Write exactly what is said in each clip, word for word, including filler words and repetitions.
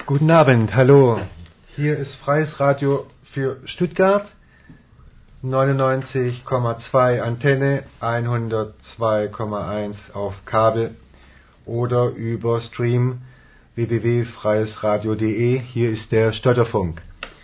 Guten Abend, hallo. Hier ist Freies Radio für Stuttgart, neunundneunzig Komma zwei Antenne, hundertzwei Komma eins auf Kabel oder über Stream w w w punkt freies radio punkt de. Hier ist der Stotterfunk.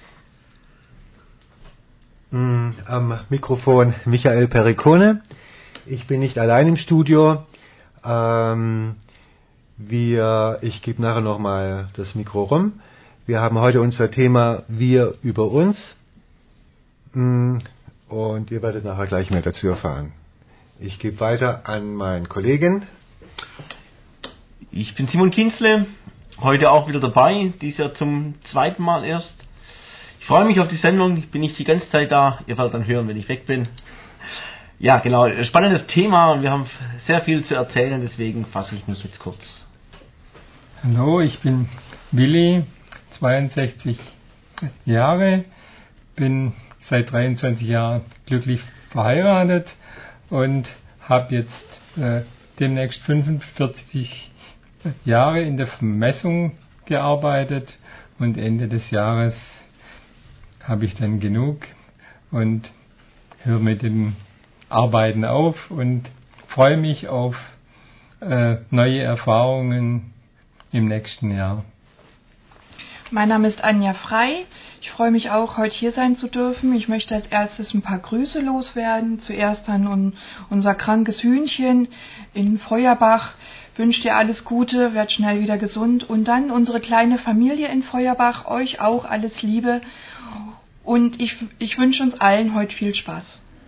Am Mikrofon Michael Perricone. Ich bin nicht allein im Studio. Ähm, wir, ich gebe nachher nochmal das Mikro rum. Wir haben heute unser Thema Wir über uns. Und ihr werdet nachher gleich mehr dazu erfahren. Ich gebe weiter an meinen Kollegen. Ich bin Simon Kinzle, heute auch wieder dabei, dies Jahr zum zweiten Mal erst. Ich freue mich auf die Sendung, ich bin nicht die ganze Zeit da, ihr werdet dann hören, wenn ich weg bin. Ja, genau, spannendes Thema, wir haben sehr viel zu erzählen, deswegen fasse ich mich jetzt kurz. Hallo, ich bin Willi, zweiundsechzig Jahre, bin seit dreiundzwanzig Jahren glücklich verheiratet und habe jetzt äh, demnächst fünfundvierzig Jahre in der Vermessung gearbeitet und Ende des Jahres habe ich dann genug und höre mit dem Arbeiten auf und freue mich auf äh, neue Erfahrungen im nächsten Jahr. Mein Name ist Anja Frei. Ich freue mich auch, heute hier sein zu dürfen. Ich möchte als erstes ein paar Grüße loswerden. Zuerst an un- unser krankes Hühnchen in Feuerbach. Wünsche dir alles Gute, werd schnell wieder gesund. Und dann unsere kleine Familie in Feuerbach, euch auch alles Liebe. Und ich, ich wünsche uns allen heute viel Spaß.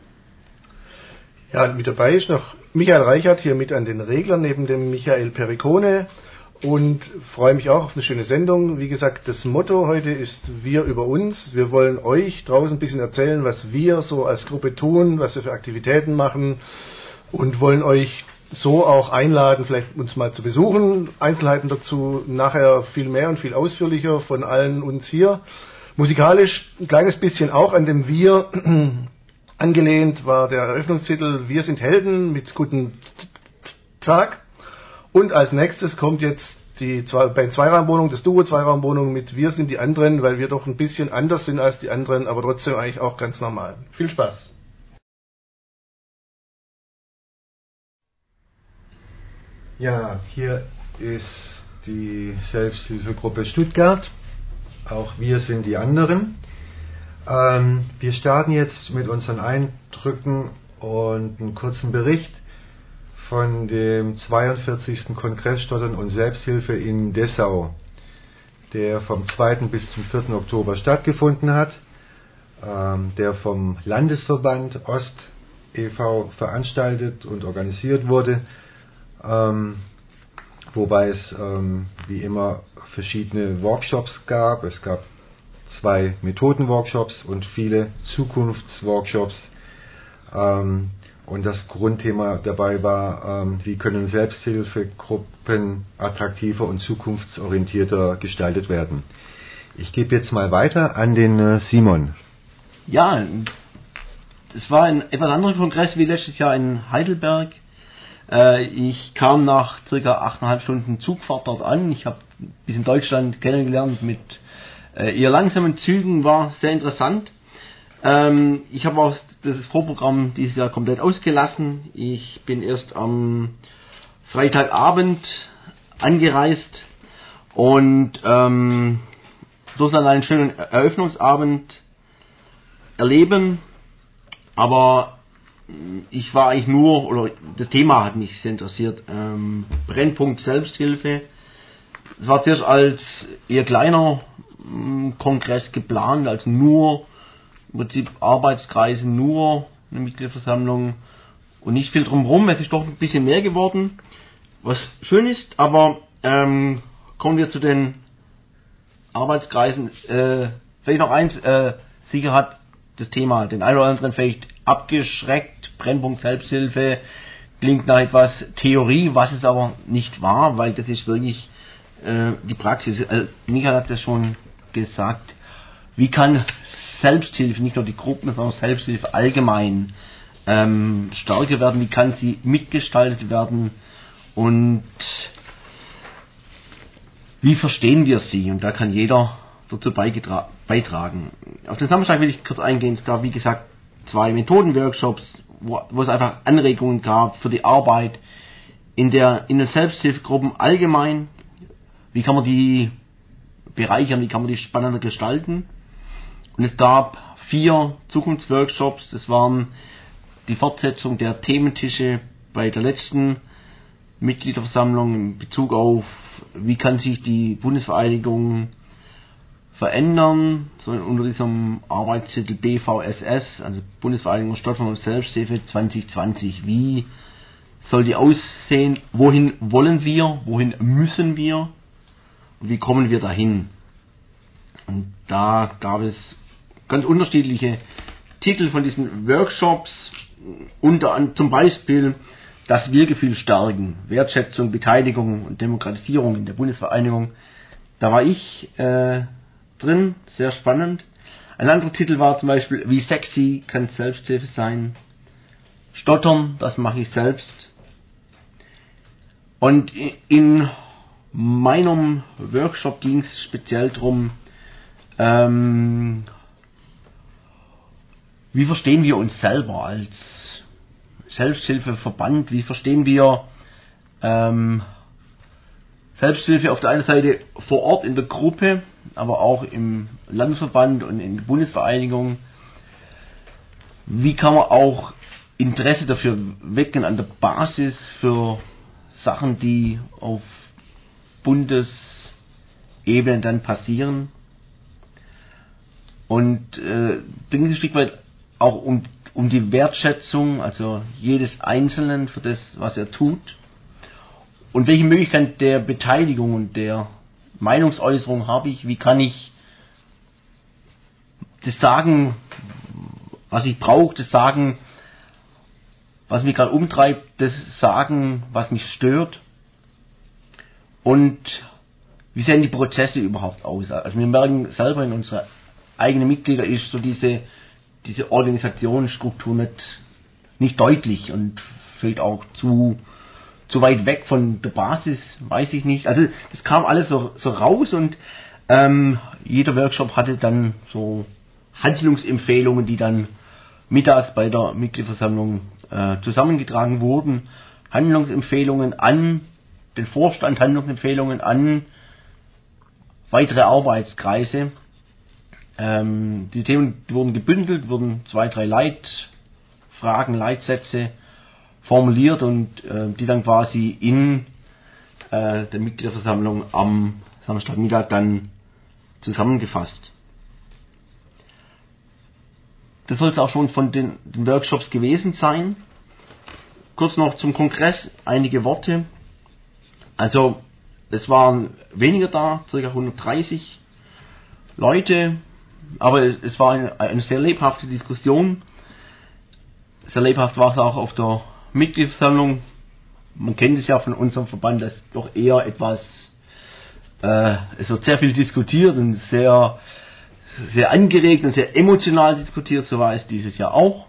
Ja, mit dabei ist noch Michael Reichert hier mit an den Reglern neben dem Michael Perricone. Und freue mich auch auf eine schöne Sendung. Wie gesagt, das Motto heute ist Wir über uns. Wir wollen euch draußen ein bisschen erzählen, was wir so als Gruppe tun, was wir für Aktivitäten machen und wollen euch so auch einladen, vielleicht uns mal zu besuchen. Einzelheiten dazu nachher viel mehr und viel ausführlicher von allen uns hier. Musikalisch ein kleines bisschen auch an dem Wir angelehnt war der Eröffnungstitel Wir sind Helden mit Guten Tag. Und als nächstes kommt jetzt die zwei, bei Zweiraumwohnung, das Duo Zweiraumwohnung mit Wir sind die anderen, weil wir doch ein bisschen anders sind als die anderen, aber trotzdem eigentlich auch ganz normal. Viel Spaß. Ja, hier ist die Selbsthilfegruppe Stuttgart. Auch wir sind die anderen. Ähm, wir starten jetzt mit unseren Eindrücken und einem kurzen Bericht von dem zweiundvierzigsten Kongress Stottern und Selbsthilfe in Dessau, der vom zweiten bis zum vierten Oktober stattgefunden hat, ähm, der vom Landesverband Ost e V veranstaltet und organisiert wurde, ähm, wobei es ähm, wie immer verschiedene Workshops gab. Es gab zwei Methodenworkshops und viele Zukunftsworkshops. Ähm, Und das Grundthema dabei war, ähm, wie können Selbsthilfegruppen attraktiver und zukunftsorientierter gestaltet werden. Ich gebe jetzt mal weiter an den äh, Simon. Ja, es war ein etwas anderer Kongress wie letztes Jahr in Heidelberg. Äh, ich kam nach circa achteinhalb Stunden Zugfahrt dort an. Ich habe ein bisschen Deutschland kennengelernt mit äh, eher langsamen Zügen, war sehr interessant. Ähm, ich habe auch das Vorprogramm dieses Jahr komplett ausgelassen. Ich bin erst am Freitagabend angereist und ähm, so dann einen schönen Eröffnungsabend erleben. Aber ich war eigentlich nur, oder das Thema hat mich sehr interessiert, ähm, Brennpunkt Selbsthilfe. Es war zuerst als eher kleiner ähm, Kongress geplant, als nur im Prinzip Arbeitskreise, nur eine Mitgliederversammlung und nicht viel drumherum. Es ist doch ein bisschen mehr geworden, was schön ist, aber ähm, kommen wir zu den Arbeitskreisen. Äh, vielleicht noch eins, äh, sicher hat das Thema den einen oder anderen vielleicht abgeschreckt. Brennpunkt Selbsthilfe klingt nach etwas Theorie, was es aber nicht war, weil das ist wirklich äh, die Praxis. Äh, Michael hat das schon gesagt. Wie kann Selbsthilfe, nicht nur die Gruppen, sondern Selbsthilfe allgemein ähm, stärker werden? Wie kann sie mitgestaltet werden? Und wie verstehen wir sie? Und da kann jeder dazu beigetra- beitragen. Auf den Samstag will ich kurz eingehen. Es gab, wie gesagt, zwei Methodenworkshops, wo, wo es einfach Anregungen gab für die Arbeit in der in den Selbsthilfegruppen allgemein. Wie kann man die bereichern, wie kann man die spannender gestalten? Und es gab vier Zukunftsworkshops. Das waren die Fortsetzung der Thementische bei der letzten Mitgliederversammlung in Bezug auf, wie kann sich die Bundesvereinigung verändern, so unter diesem Arbeitstitel B V S S, also Bundesvereinigung Stadtverband und Selbsthilfe zwanzig zwanzig. Wie soll die aussehen? Wohin wollen wir? Wohin müssen wir? Und wie kommen wir dahin? Und da gab es ganz unterschiedliche Titel von diesen Workshops, unter anderem zum Beispiel das Wir-Gefühl stärken, Wertschätzung, Beteiligung und Demokratisierung in der Bundesvereinigung. Da war ich äh, drin, sehr spannend. Ein anderer Titel war zum Beispiel, wie sexy kann Selbsthilfe sein? Stottern, das mache ich selbst. Und in meinem Workshop ging es speziell darum, ähm, wie verstehen wir uns selber als Selbsthilfeverband, wie verstehen wir ähm, Selbsthilfe auf der einen Seite vor Ort in der Gruppe, aber auch im Landesverband und in der Bundesvereinigung. Wie kann man auch Interesse dafür wecken an der Basis für Sachen, die auf Bundesebene dann passieren? Und äh, ging es ein Stück weit auch um, um die Wertschätzung, also jedes Einzelnen für das, was er tut. Und welche Möglichkeit der Beteiligung und der Meinungsäußerung habe ich? Wie kann ich das sagen, was ich brauche, das sagen, was mich gerade umtreibt, das sagen, was mich stört? Und wie sehen die Prozesse überhaupt aus? Also wir merken selber in unserer eigenen Mitglieder ist so diese, diese Organisationsstruktur nicht, nicht deutlich und fällt auch zu zu weit weg von der Basis, weiß ich nicht. Also das kam alles so, so raus und ähm, jeder Workshop hatte dann so Handlungsempfehlungen, die dann mittags bei der Mitgliederversammlung äh, zusammengetragen wurden. Handlungsempfehlungen an den Vorstand, Handlungsempfehlungen an weitere Arbeitskreise. Ähm, die Themen wurden gebündelt, wurden zwei, drei Leitfragen, Leitsätze formuliert und äh, die dann quasi in äh, der Mitgliederversammlung am Samstagmittag dann zusammengefasst. Das soll es auch schon von den, den Workshops gewesen sein. Kurz noch zum Kongress einige Worte. Also es waren weniger da, ca. hundertdreißig Leute, aber es, es war eine, eine sehr lebhafte Diskussion. Sehr lebhaft war es auch auf der Mitgliederversammlung. Man kennt es ja von unserem Verband, dass doch eher etwas, äh, es wird sehr viel diskutiert und sehr, sehr angeregt und sehr emotional diskutiert, so war es dieses Jahr auch.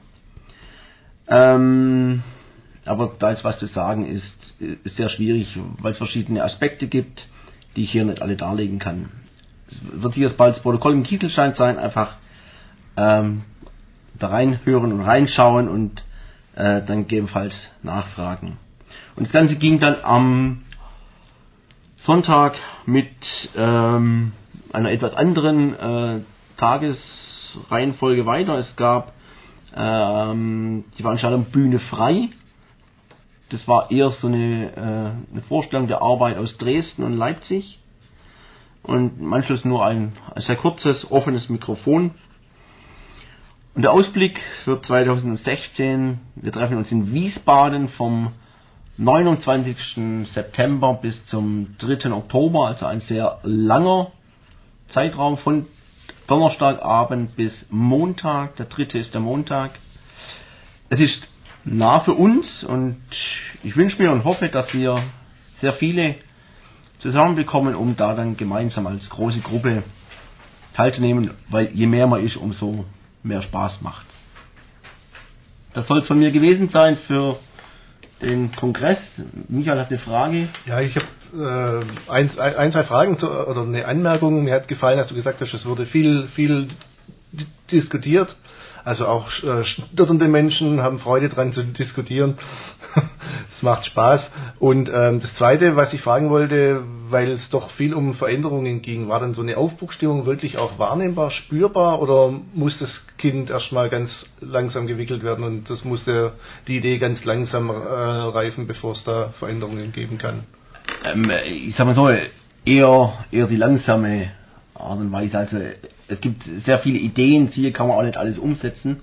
Ähm, aber da jetzt was zu sagen ist, ist sehr schwierig, weil es verschiedene Aspekte gibt, die ich hier nicht alle darlegen kann. Es wird hier bald das Protokoll im Kieselstein sein, einfach ähm, da reinhören und reinschauen und äh, dann gegebenenfalls nachfragen. Und das Ganze ging dann am Sonntag mit ähm, einer etwas anderen äh, Tagesreihenfolge weiter. Es gab ähm, die Veranstaltung Bühne frei. Das war eher so eine, äh, eine Vorstellung der Arbeit aus Dresden und Leipzig. Und im Anschluss nur ein, ein sehr kurzes, offenes Mikrofon. Und der Ausblick für zweitausendsechzehn, wir treffen uns in Wiesbaden vom neunundzwanzigsten September bis zum dritten Oktober, also ein sehr langer Zeitraum von Donnerstagabend bis Montag, der dritte ist der Montag. Es ist nah für uns und ich wünsche mir und hoffe, dass wir sehr viele zusammenbekommen, um da dann gemeinsam als große Gruppe teilzunehmen, weil je mehr man ist, umso mehr Spaß macht. Das soll es von mir gewesen sein für den Kongress. Michael hat eine Frage. Ja, ich habe äh, ein, ein, zwei Fragen zu, oder eine Anmerkung. Mir hat gefallen, dass du gesagt hast, es wurde viel, viel d- diskutiert. Also auch äh, stotternde Menschen haben Freude dran zu diskutieren. Es macht Spaß. Und ähm, das Zweite, was ich fragen wollte, weil es doch viel um Veränderungen ging, war dann so eine Aufbruchstimmung wirklich auch wahrnehmbar, spürbar, oder muss das Kind erstmal ganz langsam gewickelt werden und das musste die Idee ganz langsam äh, reifen, bevor es da Veränderungen geben kann? Ähm, ich sag mal so, eher, eher die langsame Art und Weise. Also es gibt sehr viele Ideen, hier kann man auch nicht alles umsetzen.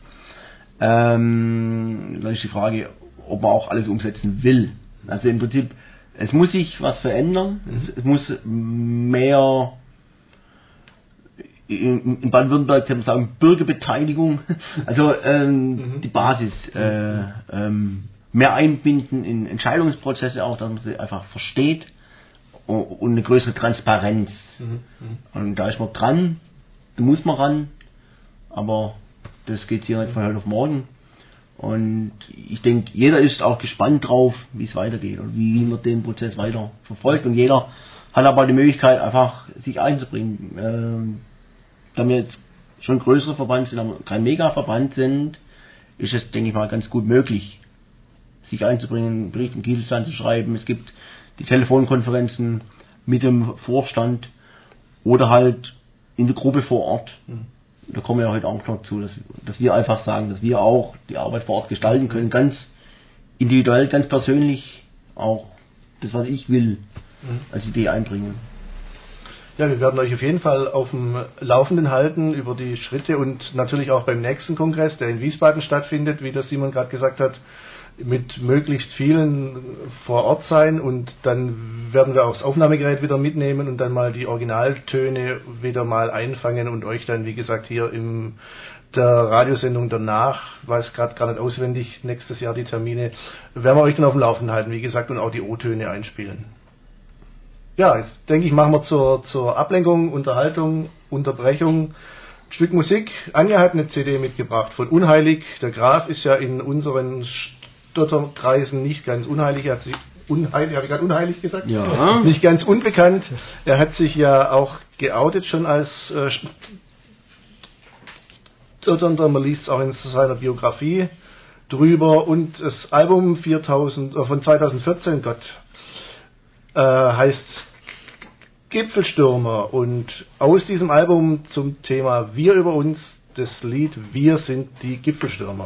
Ähm, dann ist die Frage, ob man auch alles umsetzen will. Also im Prinzip, es muss sich was verändern, mhm. es, es muss mehr, in, in Baden-Württemberg kann man sagen, Bürgerbeteiligung, also ähm, mhm. die Basis, äh, ähm, mehr einbinden in Entscheidungsprozesse auch, dass man sie einfach versteht, und eine größere Transparenz. Mhm. Und da ist man dran, da muss man ran, aber das geht hier nicht von heute auf morgen. Und ich denke, jeder ist auch gespannt drauf, wie es weitergeht und wie man den Prozess weiter verfolgt. Und jeder hat aber die Möglichkeit, einfach sich einzubringen. Ähm, da wir jetzt schon größere Verband sind, aber kein Mega-Verband sind, ist es, denke ich mal, ganz gut möglich, sich einzubringen, einen Bericht im Kieselstein zu schreiben. Es gibt die Telefonkonferenzen mit dem Vorstand oder halt in der Gruppe vor Ort. Mhm. Da kommen wir ja heute auch noch zu, dass, dass wir einfach sagen, dass wir auch die Arbeit vor Ort gestalten können, ganz individuell, ganz persönlich auch das, was ich will, mhm. als Idee einbringen. Ja, wir werden euch auf jeden Fall auf dem Laufenden halten über die Schritte und natürlich auch beim nächsten Kongress, der in Wiesbaden stattfindet, wie das Simon gerade gesagt hat, mit möglichst vielen vor Ort sein, und dann werden wir auch das Aufnahmegerät wieder mitnehmen und dann mal die Originaltöne wieder mal einfangen und euch dann, wie gesagt, hier in der Radiosendung danach, weiß gerade gar nicht auswendig, nächstes Jahr die Termine, werden wir euch dann auf dem Laufenden halten, wie gesagt, und auch die O-Töne einspielen. Ja, jetzt denke ich, machen wir zur, zur Ablenkung, Unterhaltung, Unterbrechung ein Stück Musik. Anja hat eine C D mitgebracht von Unheilig. Der Graf ist ja in unseren Stotterkreisen nicht ganz unheilig. Er hat sich unheilig, habe ich gerade unheilig gesagt? Ja. Nicht ganz unbekannt. Er hat sich ja auch geoutet schon als äh, Stotternder. Man liest auch in seiner Biografie drüber. Und das Album viertausend, äh, von zweitausendvierzehn, Gott, äh, heißt Gipfelstürmer. Und aus diesem Album zum Thema Wir über uns, das Lied Wir sind die Gipfelstürmer.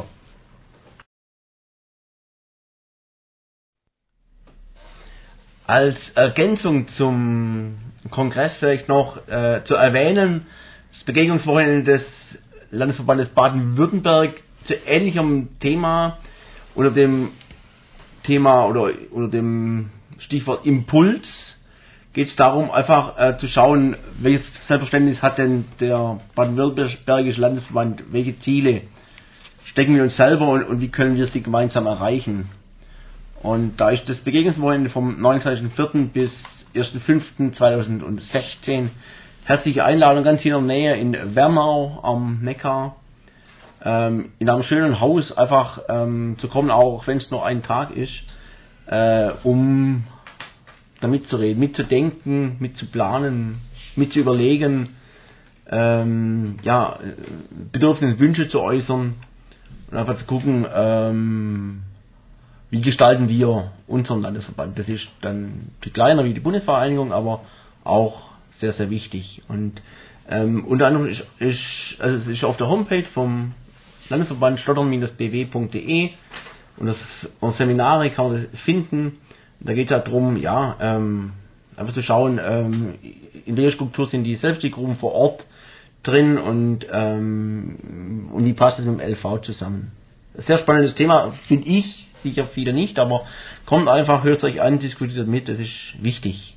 Als Ergänzung zum Kongress vielleicht noch äh, zu erwähnen, das Begegnungswochenende des Landesverbandes Baden-Württemberg zu ähnlichem Thema unter dem Thema oder unter dem Stichwort Impuls geht es darum, einfach äh, zu schauen, welches Selbstverständnis hat denn der Baden-Württembergische Landesverband, welche Ziele stecken wir uns selber und, und wie können wir sie gemeinsam erreichen. Und da ist das Begegnungswochenende vom neunundzwanzigsten vierten bis ersten fünften zweitausendsechzehn herzliche Einladung ganz hier in der Nähe in Wernau am Neckar, ähm, in einem schönen Haus einfach ähm, zu kommen, auch wenn es nur ein Tag ist, äh, um da mitzureden, mitzudenken, mitzuplanen, mitzuüberlegen, ähm, ja, Bedürfnisse, Wünsche zu äußern und einfach zu gucken, ähm, wie gestalten wir unseren Landesverband. Das ist dann viel kleiner wie die Bundesvereinigung, aber auch sehr, sehr wichtig. Und ähm, unter anderem ist, ist, also es ist auf der Homepage vom Landesverband stottern b w punkt d e und das und Seminare kann man das finden. Da geht es ja darum, ja, ähm, einfach zu schauen, ähm, in welcher Struktur sind die Selbstständiggruppen vor Ort drin und, ähm, und wie passt es mit dem L V zusammen. Sehr spannendes Thema, finde ich, sicher viele nicht, aber kommt einfach, hört es euch an, diskutiert mit, das ist wichtig.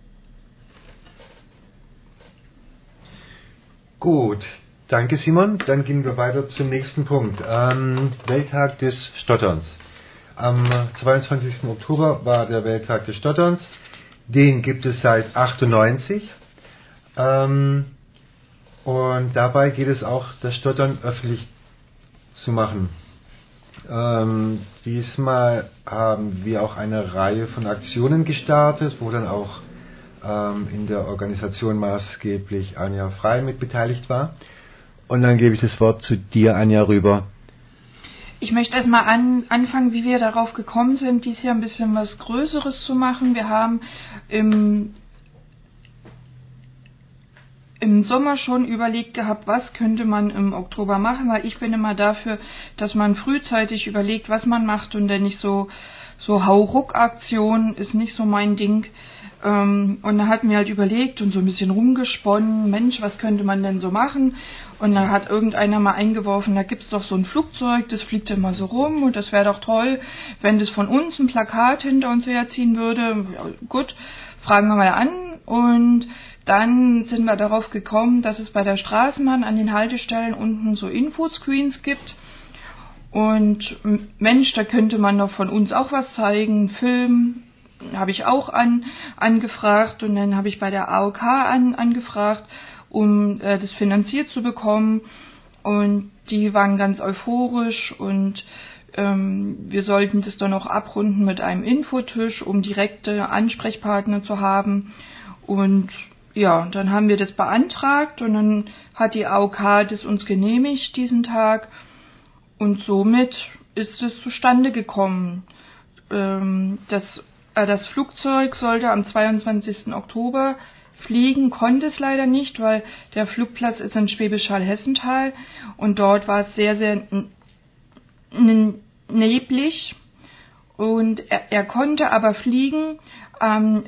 Gut, danke Simon. Dann gehen wir weiter zum nächsten Punkt. Ähm, Welttag des Stotterns. Am zweiundzwanzigsten Oktober war der Welttag des Stotterns. Den gibt es seit achtundneunzig. Ähm, und dabei geht es auch, das Stottern öffentlich zu machen. Ähm, diesmal haben wir auch eine Reihe von Aktionen gestartet, wo dann auch ähm, in der Organisation maßgeblich Anja Frei mit beteiligt war. Und dann gebe ich das Wort zu dir, Anja, rüber. Ich möchte erstmal an, anfangen, wie wir darauf gekommen sind, dieses Jahr ein bisschen was Größeres zu machen. Wir haben im, im Sommer schon überlegt gehabt, was könnte man im Oktober machen, weil ich bin immer dafür, dass man frühzeitig überlegt, was man macht und dann nicht so, so Hauruck-Aktion ist nicht so mein Ding. Und da hatten wir halt überlegt und so ein bisschen rumgesponnen, Mensch, was könnte man denn so machen? Und da hat irgendeiner mal eingeworfen, da gibt's doch so ein Flugzeug, das fliegt immer so rum und das wäre doch toll, wenn das von uns ein Plakat hinter uns herziehen würde. Ja, gut, fragen wir mal an. Und dann sind wir darauf gekommen, dass es bei der Straßenbahn an den Haltestellen unten so Infoscreens gibt. Und Mensch, da könnte man doch von uns auch was zeigen, Film. Habe ich auch an, angefragt und dann habe ich bei der A O K an, angefragt, um äh, das finanziert zu bekommen und die waren ganz euphorisch und ähm, wir sollten das dann noch abrunden mit einem Infotisch, um direkte Ansprechpartner zu haben und ja, dann haben wir das beantragt und dann hat die A O K das uns genehmigt diesen Tag und somit ist es zustande gekommen. Ähm, das Das Flugzeug sollte am zweiundzwanzigsten Oktober fliegen, konnte es leider nicht, weil der Flugplatz ist in Schwäbisch Hall-Hessenthal und dort war es sehr, sehr neblig und er, er konnte aber fliegen. Am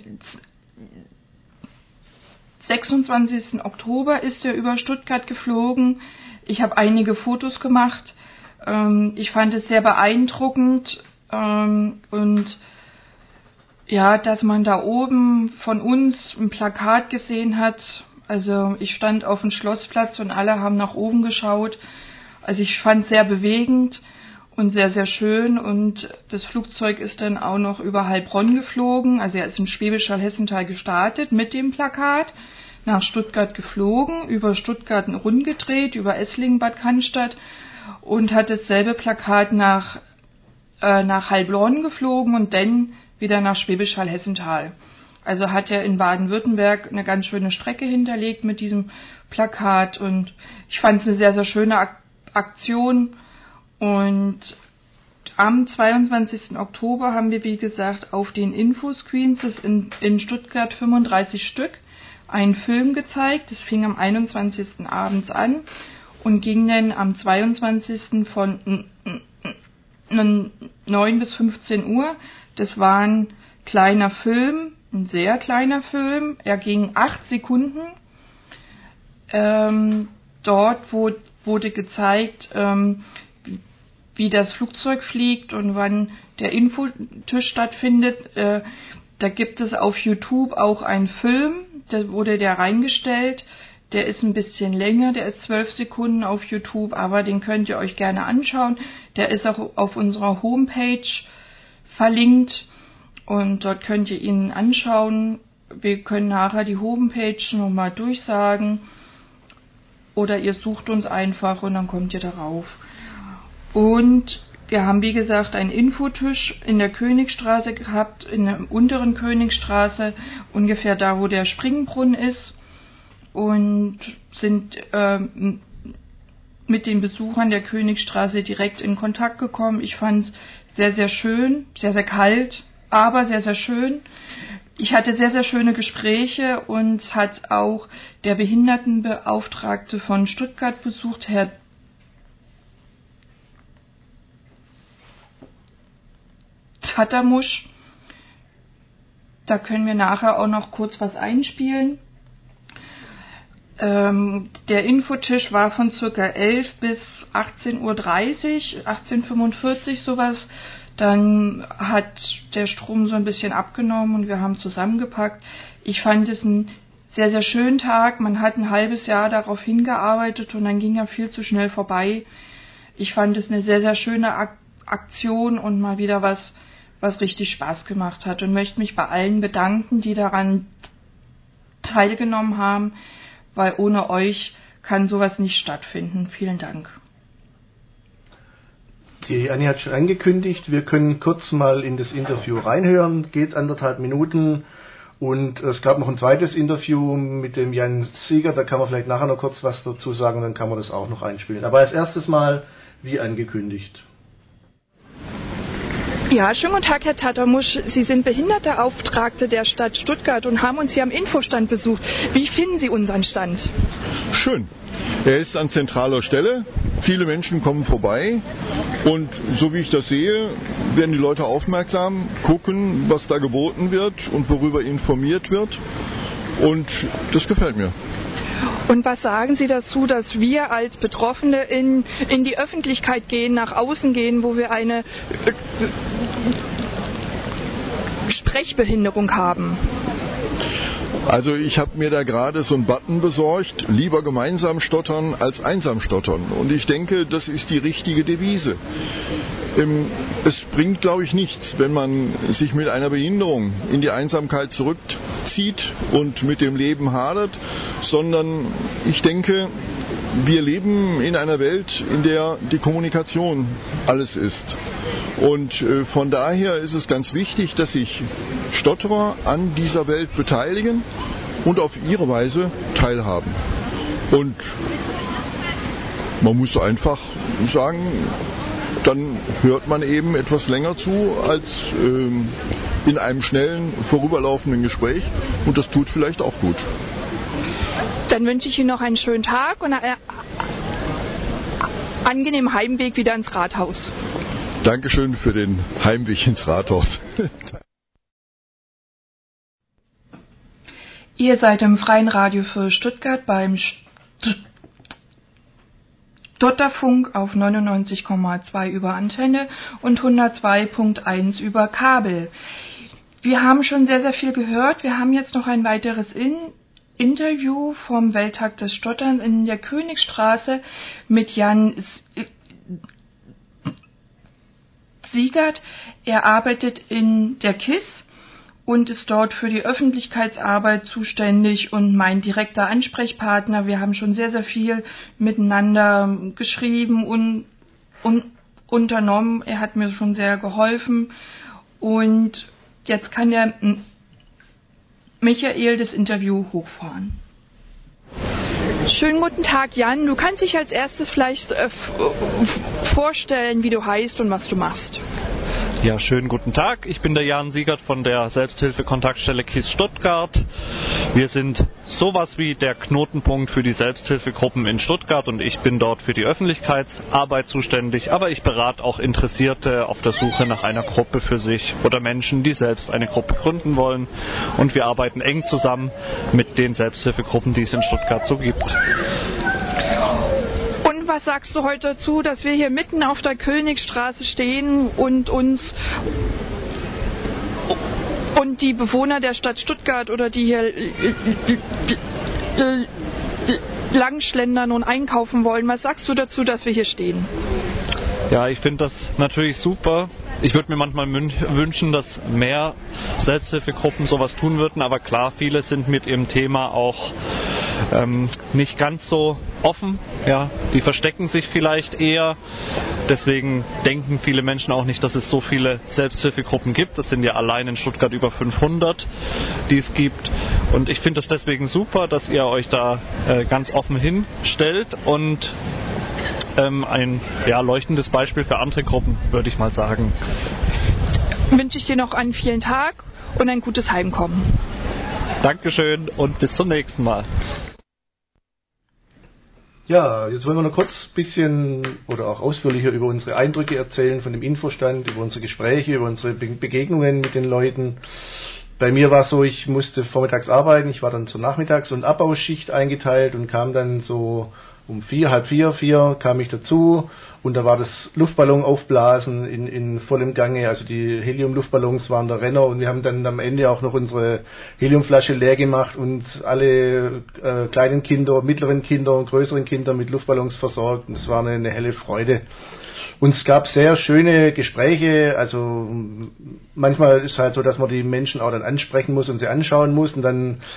sechsundzwanzigsten Oktober ist er über Stuttgart geflogen. Ich habe einige Fotos gemacht. Ich fand es sehr beeindruckend und ja, dass man da oben von uns ein Plakat gesehen hat. Also ich stand auf dem Schlossplatz und alle haben nach oben geschaut. Also ich fand es sehr bewegend und sehr, sehr schön. Und das Flugzeug ist dann auch noch über Heilbronn geflogen. Also er ist in Schwäbisch Hall-Hessenthal gestartet mit dem Plakat, nach Stuttgart geflogen, über Stuttgart rundgedreht, über Esslingen, Bad Cannstatt und hat dasselbe Plakat nach, äh, nach Heilbronn geflogen und dann wieder nach Schwäbisch Hall-Hessenthal. Also hat er in Baden-Württemberg eine ganz schöne Strecke hinterlegt mit diesem Plakat und ich fand es eine sehr, sehr schöne Ak- Aktion und am zweiundzwanzigsten Oktober haben wir, wie gesagt, auf den Infoscreens, das in, in Stuttgart fünfunddreißig Stück, einen Film gezeigt. Das fing am einundzwanzigsten abends an und ging dann am zweiundzwanzigsten von neun bis fünfzehn Uhr. Das war ein kleiner Film, ein sehr kleiner Film. Er ging acht Sekunden. Ähm, dort wo, wurde gezeigt, ähm, wie das Flugzeug fliegt und wann der Infotisch stattfindet. Äh, da gibt es auf YouTube auch einen Film, da wurde der reingestellt. Der ist ein bisschen länger, der ist zwölf Sekunden auf YouTube, aber den könnt ihr euch gerne anschauen. Der ist auch auf unserer Homepage verlinkt und dort könnt ihr ihn anschauen. Wir können nachher die Homepage nochmal durchsagen oder ihr sucht uns einfach und dann kommt ihr darauf. Und wir haben, wie gesagt, einen Infotisch in der Königstraße gehabt, in der unteren Königstraße, ungefähr da, wo der Springbrunnen ist, und sind ähm, mit den Besuchern der Königstraße direkt in Kontakt gekommen. Ich fand es sehr, sehr schön, sehr, sehr kalt, aber sehr, sehr schön. Ich hatte sehr, sehr schöne Gespräche und hat auch der Behindertenbeauftragte von Stuttgart besucht, Herr Tattamusch. Da können wir nachher auch noch kurz was einspielen. Ähm, der Infotisch war von ca. elf bis achtzehn Uhr dreißig, achtzehn Uhr fünfundvierzig sowas. Dann hat der Strom so ein bisschen abgenommen und wir haben zusammengepackt. Ich fand es einen sehr, sehr schönen Tag. Man hat ein halbes Jahr darauf hingearbeitet und dann ging er viel zu schnell vorbei. Ich fand es eine sehr, sehr schöne Ak- Aktion und mal wieder was, was richtig Spaß gemacht hat und möchte mich bei allen bedanken, die daran teilgenommen haben, weil ohne euch kann sowas nicht stattfinden. Vielen Dank. Die Annie hat schon angekündigt, wir können kurz mal in das Interview reinhören, geht anderthalb Minuten. Und es gab noch ein zweites Interview mit dem Jan Siegert, da kann man vielleicht nachher noch kurz was dazu sagen, dann kann man das auch noch einspielen. Aber als erstes mal, wie angekündigt. Ja, schönen guten Tag, Herr Tatermusch. Sie sind Behinderteauftragte der Stadt Stuttgart und haben uns hier am Infostand besucht. Wie finden Sie unseren Stand? Schön. Er ist an zentraler Stelle. Viele Menschen kommen vorbei und so wie ich das sehe, werden die Leute aufmerksam, gucken, was da geboten wird und worüber informiert wird. Und das gefällt mir. Und was sagen Sie dazu, dass wir als Betroffene in, in die Öffentlichkeit gehen, nach außen gehen, wo wir eine äh, Sprechbehinderung haben? Also ich habe mir da gerade so einen Button besorgt, lieber gemeinsam stottern als einsam stottern. Und ich denke, das ist die richtige Devise. Es bringt, glaube ich, nichts, wenn man sich mit einer Behinderung in die Einsamkeit zurückzieht und mit dem Leben hadert, sondern ich denke, wir leben in einer Welt, in der die Kommunikation alles ist. Und von daher ist es ganz wichtig, dass sich Stotterer an dieser Welt beteiligen und auf ihre Weise teilhaben. Und man muss einfach sagen, dann hört man eben etwas länger zu als ähm, in einem schnellen, vorüberlaufenden Gespräch und das tut vielleicht auch gut. Dann wünsche ich Ihnen noch einen schönen Tag und einen angenehmen Heimweg wieder ins Rathaus. Dankeschön für den Heimweg ins Rathaus. Ihr seid im Freien Radio für Stuttgart beim Stotterfunk auf neunundneunzig Komma zwei über Antenne und hundertzwei Komma eins über Kabel. Wir haben schon sehr, sehr viel gehört. Wir haben jetzt noch ein weiteres in Interview vom Welttag des Stotterns in der Königstraße mit Jan Siegert. Er arbeitet in der K I S und ist dort für die Öffentlichkeitsarbeit zuständig und mein direkter Ansprechpartner. Wir haben schon sehr, sehr viel miteinander geschrieben und, und unternommen. Er hat mir schon sehr geholfen und jetzt kann der Michael das Interview hochfahren. Schönen guten Tag, Jan. Du kannst dich als erstes vielleicht äh, vorstellen, wie du heißt und was du machst. Ja, schönen guten Tag. Ich bin der Jan Siegert von der Selbsthilfe-Kontaktstelle K I S Stuttgart. Wir sind sowas wie der Knotenpunkt für die Selbsthilfegruppen in Stuttgart und ich bin dort für die Öffentlichkeitsarbeit zuständig, aber ich berate auch Interessierte auf der Suche nach einer Gruppe für sich oder Menschen, die selbst eine Gruppe gründen wollen. Und wir arbeiten eng zusammen mit den Selbsthilfegruppen, die es in Stuttgart so gibt. Was sagst du heute dazu, dass wir hier mitten auf der Königstraße stehen und uns und die Bewohner der Stadt Stuttgart oder die hier langschlendern und einkaufen wollen? Was sagst du dazu, dass wir hier stehen? Ja, ich finde das natürlich super. Ich würde mir manchmal wünschen, dass mehr Selbsthilfegruppen sowas tun würden, aber klar, viele sind mit ihrem Thema auch ähm, nicht ganz so offen. Ja, die verstecken sich vielleicht eher. Deswegen denken viele Menschen auch nicht, dass es so viele Selbsthilfegruppen gibt. Das sind ja allein in Stuttgart über fünfhundert, die es gibt. Und ich finde es deswegen super, dass ihr euch da äh, ganz offen hinstellt und ähm, ein ja, leuchtendes Beispiel für andere Gruppen, würde ich mal sagen. Wünsche ich dir noch einen vielen Tag und ein gutes Heimkommen. Dankeschön und bis zum nächsten Mal. Ja, jetzt wollen wir noch kurz ein bisschen oder auch ausführlicher über unsere Eindrücke erzählen von dem Infostand, über unsere Gespräche, über unsere Be- Begegnungen mit den Leuten. Bei mir war es so, ich musste vormittags arbeiten, ich war dann zur Nachmittags- und Abbausschicht eingeteilt und kam dann so um vier, halb vier, vier kam ich dazu und da war das Luftballon aufblasen in, in vollem Gange, also die Heliumluftballons waren der Renner und wir haben dann am Ende auch noch unsere Heliumflasche leer gemacht und alle äh, kleinen Kinder, mittleren Kinder und größeren Kinder mit Luftballons versorgt und das war eine, eine helle Freude. Und es gab sehr schöne Gespräche, also manchmal ist es halt so, dass man die Menschen auch dann ansprechen muss und sie anschauen muss und dann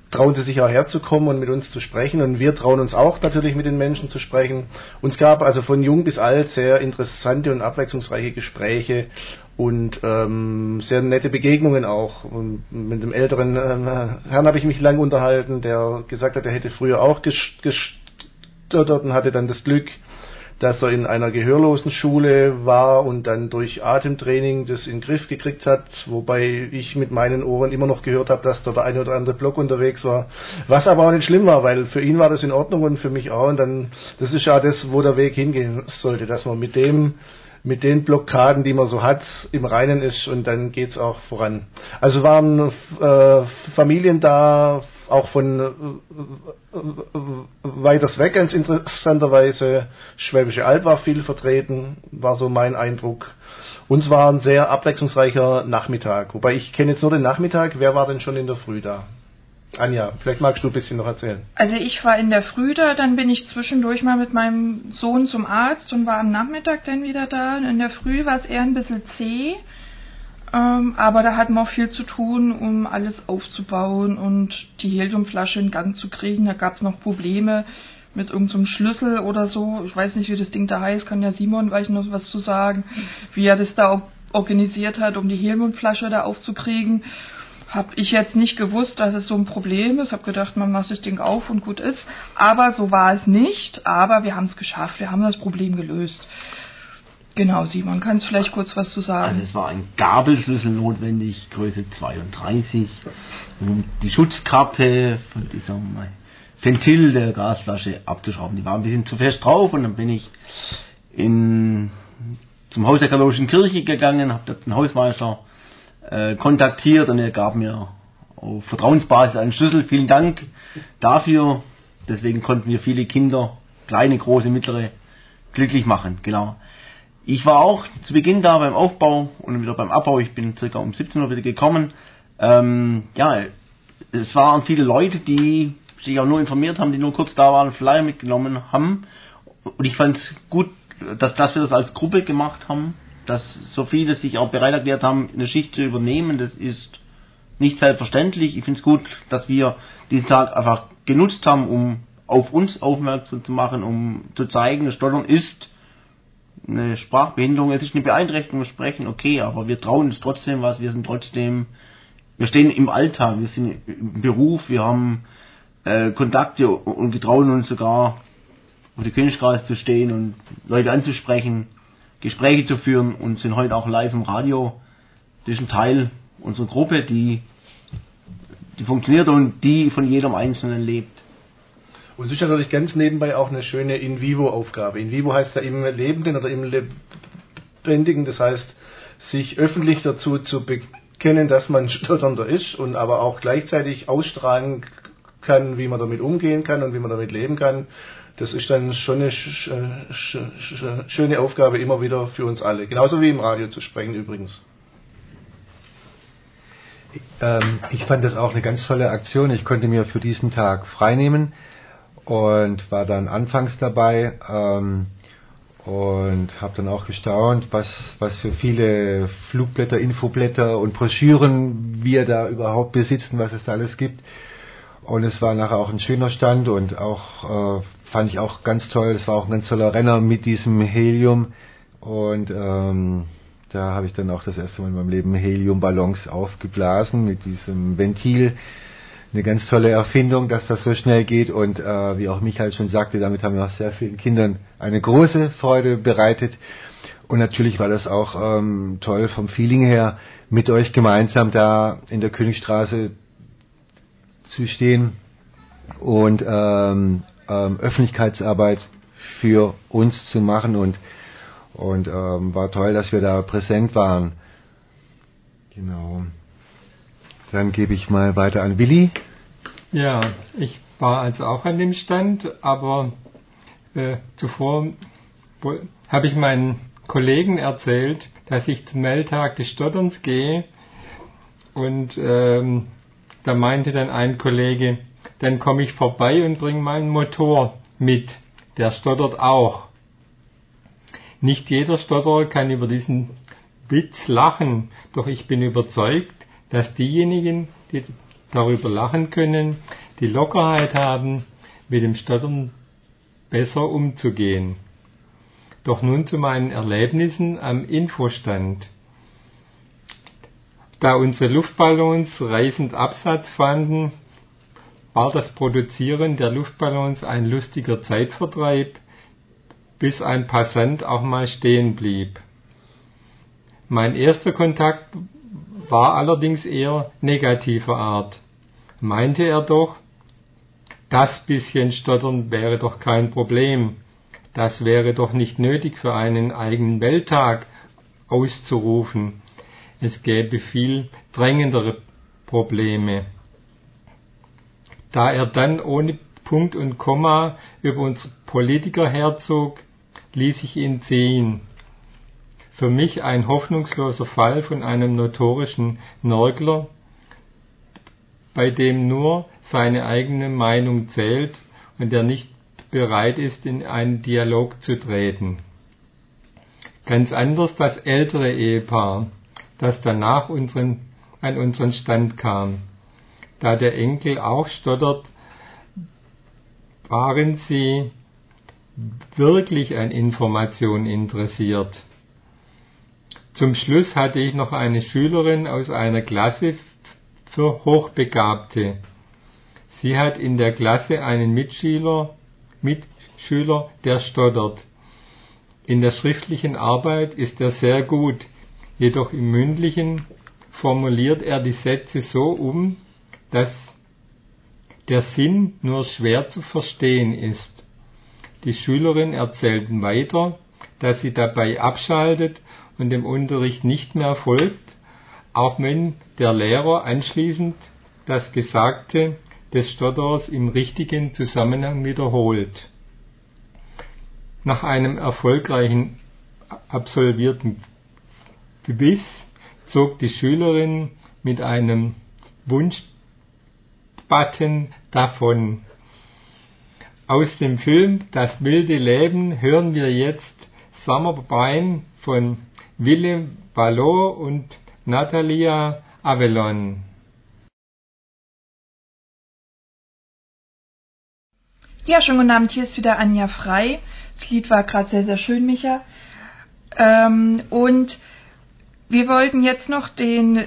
trauen sie sich auch herzukommen und mit uns zu sprechen. Und wir trauen uns auch natürlich mit den Menschen zu sprechen. Und es gab also von jung bis alt sehr interessante und abwechslungsreiche Gespräche und ähm, sehr nette Begegnungen auch. Und mit dem älteren äh, Herrn habe ich mich lang unterhalten, der gesagt hat, er hätte früher auch gestottert und hatte dann das Glück, dass er in einer Gehörlosenschule war und dann durch Atemtraining das in den Griff gekriegt hat, wobei ich mit meinen Ohren immer noch gehört habe, dass da der eine oder andere Block unterwegs war, was aber auch nicht schlimm war, weil für ihn war das in Ordnung und für mich auch, und dann, das ist ja das, wo der Weg hingehen sollte, dass man mit dem, mit den Blockaden, die man so hat, im Reinen ist, und dann geht's auch voran. Also waren äh, Familien da, auch von äh, weiters weg, ganz interessanterweise. Schwäbische Alb war viel vertreten, war so mein Eindruck. Und es war ein sehr abwechslungsreicher Nachmittag. Wobei ich kenne jetzt nur den Nachmittag. Wer war denn schon in der Früh da? Anja, vielleicht magst du ein bisschen noch erzählen. Also ich war in der Früh da, dann bin ich zwischendurch mal mit meinem Sohn zum Arzt und war am Nachmittag dann wieder da. In der Früh war es eher ein bisschen zäh. Ähm, aber da hatten wir auch viel zu tun, um alles aufzubauen und die Heliumflasche in Gang zu kriegen. Da gab es noch Probleme mit irgendeinem Schlüssel oder so. Ich weiß nicht, wie das Ding da heißt, kann ja Simon vielleicht noch was zu sagen, wie er das da organisiert hat, um die Heliumflasche da aufzukriegen. Habe ich jetzt nicht gewusst, dass es so ein Problem ist. Habe gedacht, man macht das Ding auf und gut ist. Aber so war es nicht. Aber wir haben es geschafft. Wir haben das Problem gelöst. Genau, Simon, kannst du vielleicht kurz was zu sagen? Also es war ein Gabelschlüssel notwendig, Größe zweiunddreißig, um die Schutzkappe von diesem Ventil der Gasflasche abzuschrauben. Die war ein bisschen zu fest drauf, und dann bin ich in, zum Haus der katholischen Kirche gegangen, habe dort den Hausmeister äh, kontaktiert, und er gab mir auf Vertrauensbasis einen Schlüssel. Vielen Dank dafür. Deswegen konnten wir viele Kinder, kleine, große, mittlere, glücklich machen. Genau. Ich war auch zu Beginn da beim Aufbau und wieder beim Abbau. Ich bin circa um siebzehn Uhr wieder gekommen. Ähm, ja, es waren viele Leute, die sich auch nur informiert haben, die nur kurz da waren, Flyer mitgenommen haben. Und ich fand es gut, dass, dass wir das als Gruppe gemacht haben, dass so viele sich auch bereit erklärt haben, eine Schicht zu übernehmen. Das ist nicht selbstverständlich. Ich finde es gut, dass wir diesen Tag einfach genutzt haben, um auf uns aufmerksam zu machen, um zu zeigen, das Stottern ist eine Sprachbehinderung, es ist eine Beeinträchtigung, wir sprechen, okay, aber wir trauen uns trotzdem was, wir sind trotzdem, wir stehen im Alltag, wir sind im Beruf, wir haben äh, Kontakte, und wir trauen uns sogar auf die Königstraße zu stehen und Leute anzusprechen, Gespräche zu führen, und sind heute auch live im Radio. Das ist ein Teil unserer Gruppe, die, die funktioniert und die von jedem Einzelnen lebt. Und es ist natürlich ganz nebenbei auch eine schöne In-vivo-Aufgabe. In-vivo heißt ja im Lebenden oder im Lebendigen, das heißt, sich öffentlich dazu zu bekennen, dass man stotternder ist, und aber auch gleichzeitig ausstrahlen kann, wie man damit umgehen kann und wie man damit leben kann. Das ist dann schon eine sch- sch- sch- schöne Aufgabe immer wieder für uns alle. Genauso wie im Radio zu sprechen übrigens. Ähm, ich fand das auch eine ganz tolle Aktion. Ich konnte mir für diesen Tag freinehmen und war dann anfangs dabei ähm, und habe dann auch gestaunt, was, was für viele Flugblätter, Infoblätter und Broschüren wir da überhaupt besitzen, was es da alles gibt. Und es war nachher auch ein schöner Stand, und auch äh, fand ich auch ganz toll. Es war auch ein ganz toller Renner mit diesem Helium, und ähm, da habe ich dann auch das erste Mal in meinem Leben Heliumballons aufgeblasen mit diesem Ventil. Eine ganz tolle Erfindung, dass das so schnell geht, und äh, wie auch Michael schon sagte, damit haben wir auch sehr vielen Kindern eine große Freude bereitet. Und natürlich war das auch ähm, toll vom Feeling her, mit euch gemeinsam da in der Königstraße zu stehen und ähm, ähm, Öffentlichkeitsarbeit für uns zu machen, und und ähm, war toll, dass wir da präsent waren. Genau. Dann gebe ich mal weiter an Willi. Ja, ich war also auch an dem Stand, aber äh, zuvor habe ich meinen Kollegen erzählt, dass ich zum Meldtag des Stotterns gehe, und ähm, da meinte dann ein Kollege, dann komme ich vorbei und bringe meinen Motor mit, der stottert auch. Nicht jeder Stotterer kann über diesen Witz lachen, doch ich bin überzeugt, dass diejenigen, die darüber lachen können, die Lockerheit haben, mit dem Stottern besser umzugehen. Doch nun zu meinen Erlebnissen am Infostand. Da unsere Luftballons reißend Absatz fanden, war das Produzieren der Luftballons ein lustiger Zeitvertreib, bis ein Passant auch mal stehen blieb. Mein erster Kontakt war allerdings eher negativer Art. Meinte er doch, das bisschen Stottern wäre doch kein Problem. Das wäre doch nicht nötig für einen eigenen Welttag auszurufen. Es gäbe viel drängendere Probleme. Da er dann ohne Punkt und Komma über unsere Politiker herzog, ließ ich ihn ziehen. Für mich ein hoffnungsloser Fall von einem notorischen Nörgler, bei dem nur seine eigene Meinung zählt und der nicht bereit ist, in einen Dialog zu treten. Ganz anders das ältere Ehepaar, das danach unseren, an unseren Stand kam. Da der Enkel auch stottert, waren sie wirklich an Information interessiert. Zum Schluss hatte ich noch eine Schülerin aus einer Klasse für Hochbegabte. Sie hat in der Klasse einen Mitschüler, Mitschüler, der stottert. In der schriftlichen Arbeit ist er sehr gut, jedoch im mündlichen formuliert er die Sätze so um, dass der Sinn nur schwer zu verstehen ist. Die Schülerin erzählt weiter, dass sie dabei abschaltet und dem Unterricht nicht mehr folgt, auch wenn der Lehrer anschließend das Gesagte des Stotterers im richtigen Zusammenhang wiederholt. Nach einem erfolgreichen absolvierten Quiz zog die Schülerin mit einem Wunschbutton davon. Aus dem Film Das wilde Leben hören wir jetzt Summer Wine von Willem Vallot und Natalia Avellone. Ja, schönen guten Abend, hier ist wieder Anja Frei. Das Lied war gerade sehr, sehr schön, Micha. Ähm, und wir wollten jetzt noch den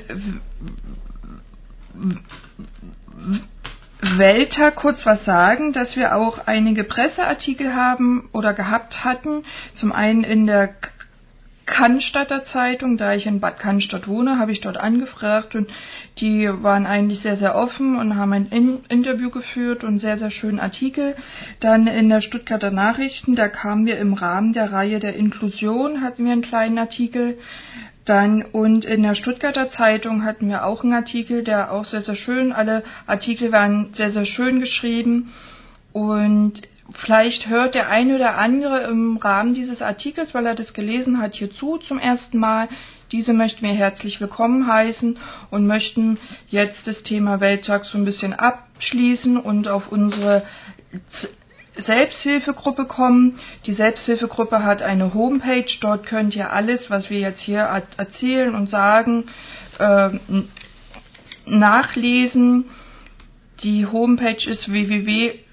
Welttag kurz was sagen, dass wir auch einige Presseartikel haben oder gehabt hatten. Zum einen in der Cannstatter Zeitung, da ich in Bad Cannstatt wohne, habe ich dort angefragt und die waren eigentlich sehr, sehr offen und haben ein in- Interview geführt und sehr, sehr schönen Artikel. Dann in der Stuttgarter Nachrichten, da kamen wir im Rahmen der Reihe der Inklusion, hatten wir einen kleinen Artikel. Dann und in der Stuttgarter Zeitung hatten wir auch einen Artikel, der auch sehr, sehr schön, alle Artikel waren sehr, sehr schön geschrieben und vielleicht hört der eine oder andere im Rahmen dieses Artikels, weil er das gelesen hat, hier zu zum ersten Mal. Diese möchten wir herzlich willkommen heißen und möchten jetzt das Thema Welttag so ein bisschen abschließen und auf unsere Selbsthilfegruppe kommen. Die Selbsthilfegruppe hat eine Homepage, dort könnt ihr alles, was wir jetzt hier erzählen und sagen, äh, nachlesen. Die Homepage ist w w w punkt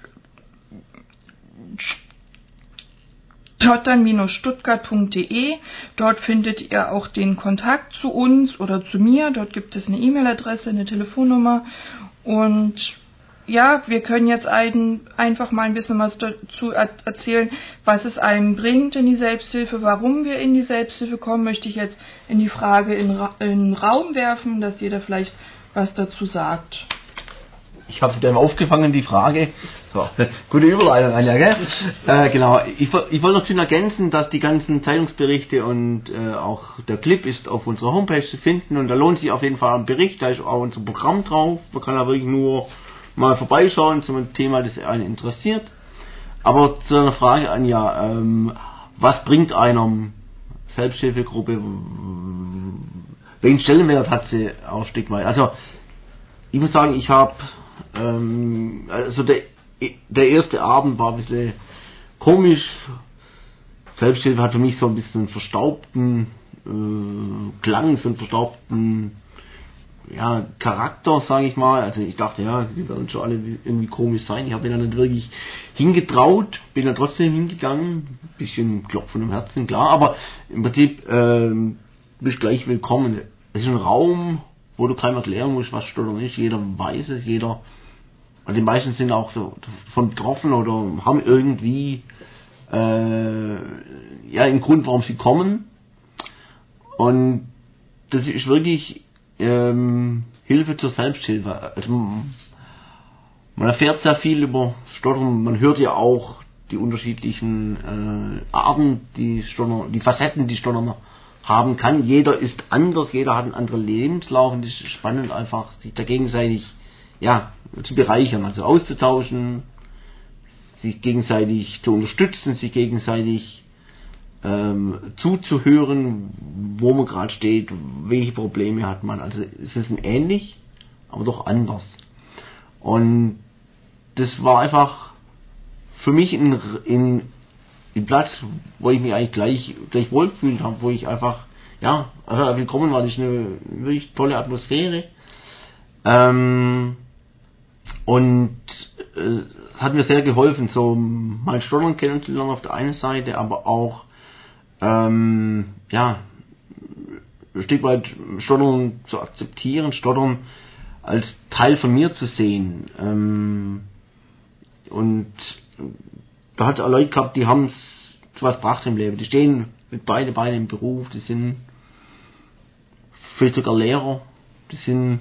stottern stuttgart punkt de. Dort findet ihr auch den Kontakt zu uns oder zu mir. Dort gibt es eine E-Mail-Adresse, eine Telefonnummer und ja, wir können jetzt ein, einfach mal ein bisschen was dazu erzählen, was es einem bringt in die Selbsthilfe, warum wir in die Selbsthilfe kommen, möchte ich jetzt in die Frage in, in den Raum werfen, dass jeder vielleicht was dazu sagt. Ich habe sie dann aufgefangen, die Frage. So, gute Überleitung, Anja, gell? Äh, genau, ich, ich wollte noch schön ergänzen, dass die ganzen Zeitungsberichte und äh, auch der Clip ist auf unserer Homepage zu finden und da lohnt sich auf jeden Fall ein Bericht, da ist auch unser Programm drauf, man kann da wirklich nur mal vorbeischauen zum Thema, das einen interessiert. Aber zu einer Frage, Anja, ähm, was bringt einer Selbsthilfegruppe, welchen Stellenwert hat sie auch ein Stück weit? Also, ich muss sagen, ich habe ähm, also der, der erste Abend war ein bisschen komisch. Selbsthilfe hat für mich so ein bisschen verstaubten äh, Klang, so einen verstaubten ja, Charakter, sage ich mal. Also ich dachte, ja, die werden schon alle irgendwie komisch sein. Ich habe mir dann nicht wirklich hingetraut, bin dann trotzdem hingegangen. Bisschen Klopfen im Herzen, klar. Aber im Prinzip ähm, bist gleich willkommen. Es ist ein Raum, wo du keinem erklären musst, was Stottern ist. Jeder weiß es, jeder. Und die meisten sind auch so von betroffen oder haben irgendwie äh, ja einen Grund, warum sie kommen. Und das ist wirklich ähm, Hilfe zur Selbsthilfe. Also man erfährt sehr viel über Stottern. Man hört ja auch die unterschiedlichen äh, Arten, die Stottern, die Facetten, die Stottern haben kann. Jeder ist anders, jeder hat einen anderen Lebenslauf und es ist spannend einfach, sich da gegenseitig ja, zu bereichern, also auszutauschen, sich gegenseitig zu unterstützen, sich gegenseitig ähm, zuzuhören, wo man gerade steht, welche Probleme hat man. Also es ist ähnlich, aber doch anders. Und das war einfach für mich ein, ein, ein Platz, wo ich mich eigentlich gleich, gleich wohlgefühlt habe, wo ich einfach, ja, also willkommen war. Das ist eine wirklich tolle Atmosphäre. Ähm, und äh, hat mir sehr geholfen, so mein Stottern kennenzulernen auf der einen Seite, aber auch ähm, ja, ein Stück weit Stottern zu akzeptieren, Stottern als Teil von mir zu sehen. Ähm, und da hat es auch Leute gehabt, die haben es zu was gebracht im Leben. Die stehen mit beide Beine im Beruf, die sind vielleicht sogar Lehrer, die sind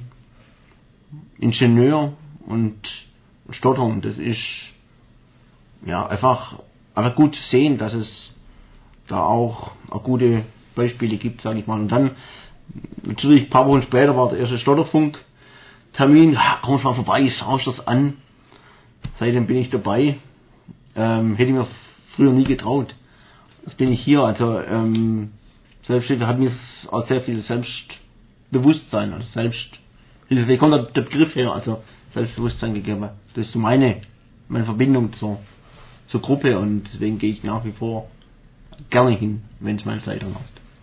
Ingenieur und Stottern. Das ist ja einfach, einfach gut zu sehen, dass es da auch, auch gute Beispiele gibt, sage ich mal. Und dann natürlich ein paar Wochen später war der erste Stotterfunk-Termin. Ja, komm mal vorbei, schau das an. Seitdem bin ich dabei. Ähm, hätte ich mir früher nie getraut. Jetzt bin ich hier. Also ähm, Selbsthilfe hat mir auch sehr viel Selbstbewusstsein, also Selbsthilfe. Wie kommt der, der Begriff her? Also Selbstbewusstsein gegeben. Das ist so meine, meine Verbindung zur, zur Gruppe und deswegen gehe ich nach wie vor gerne hin, wenn es mal Zeit erlaubt.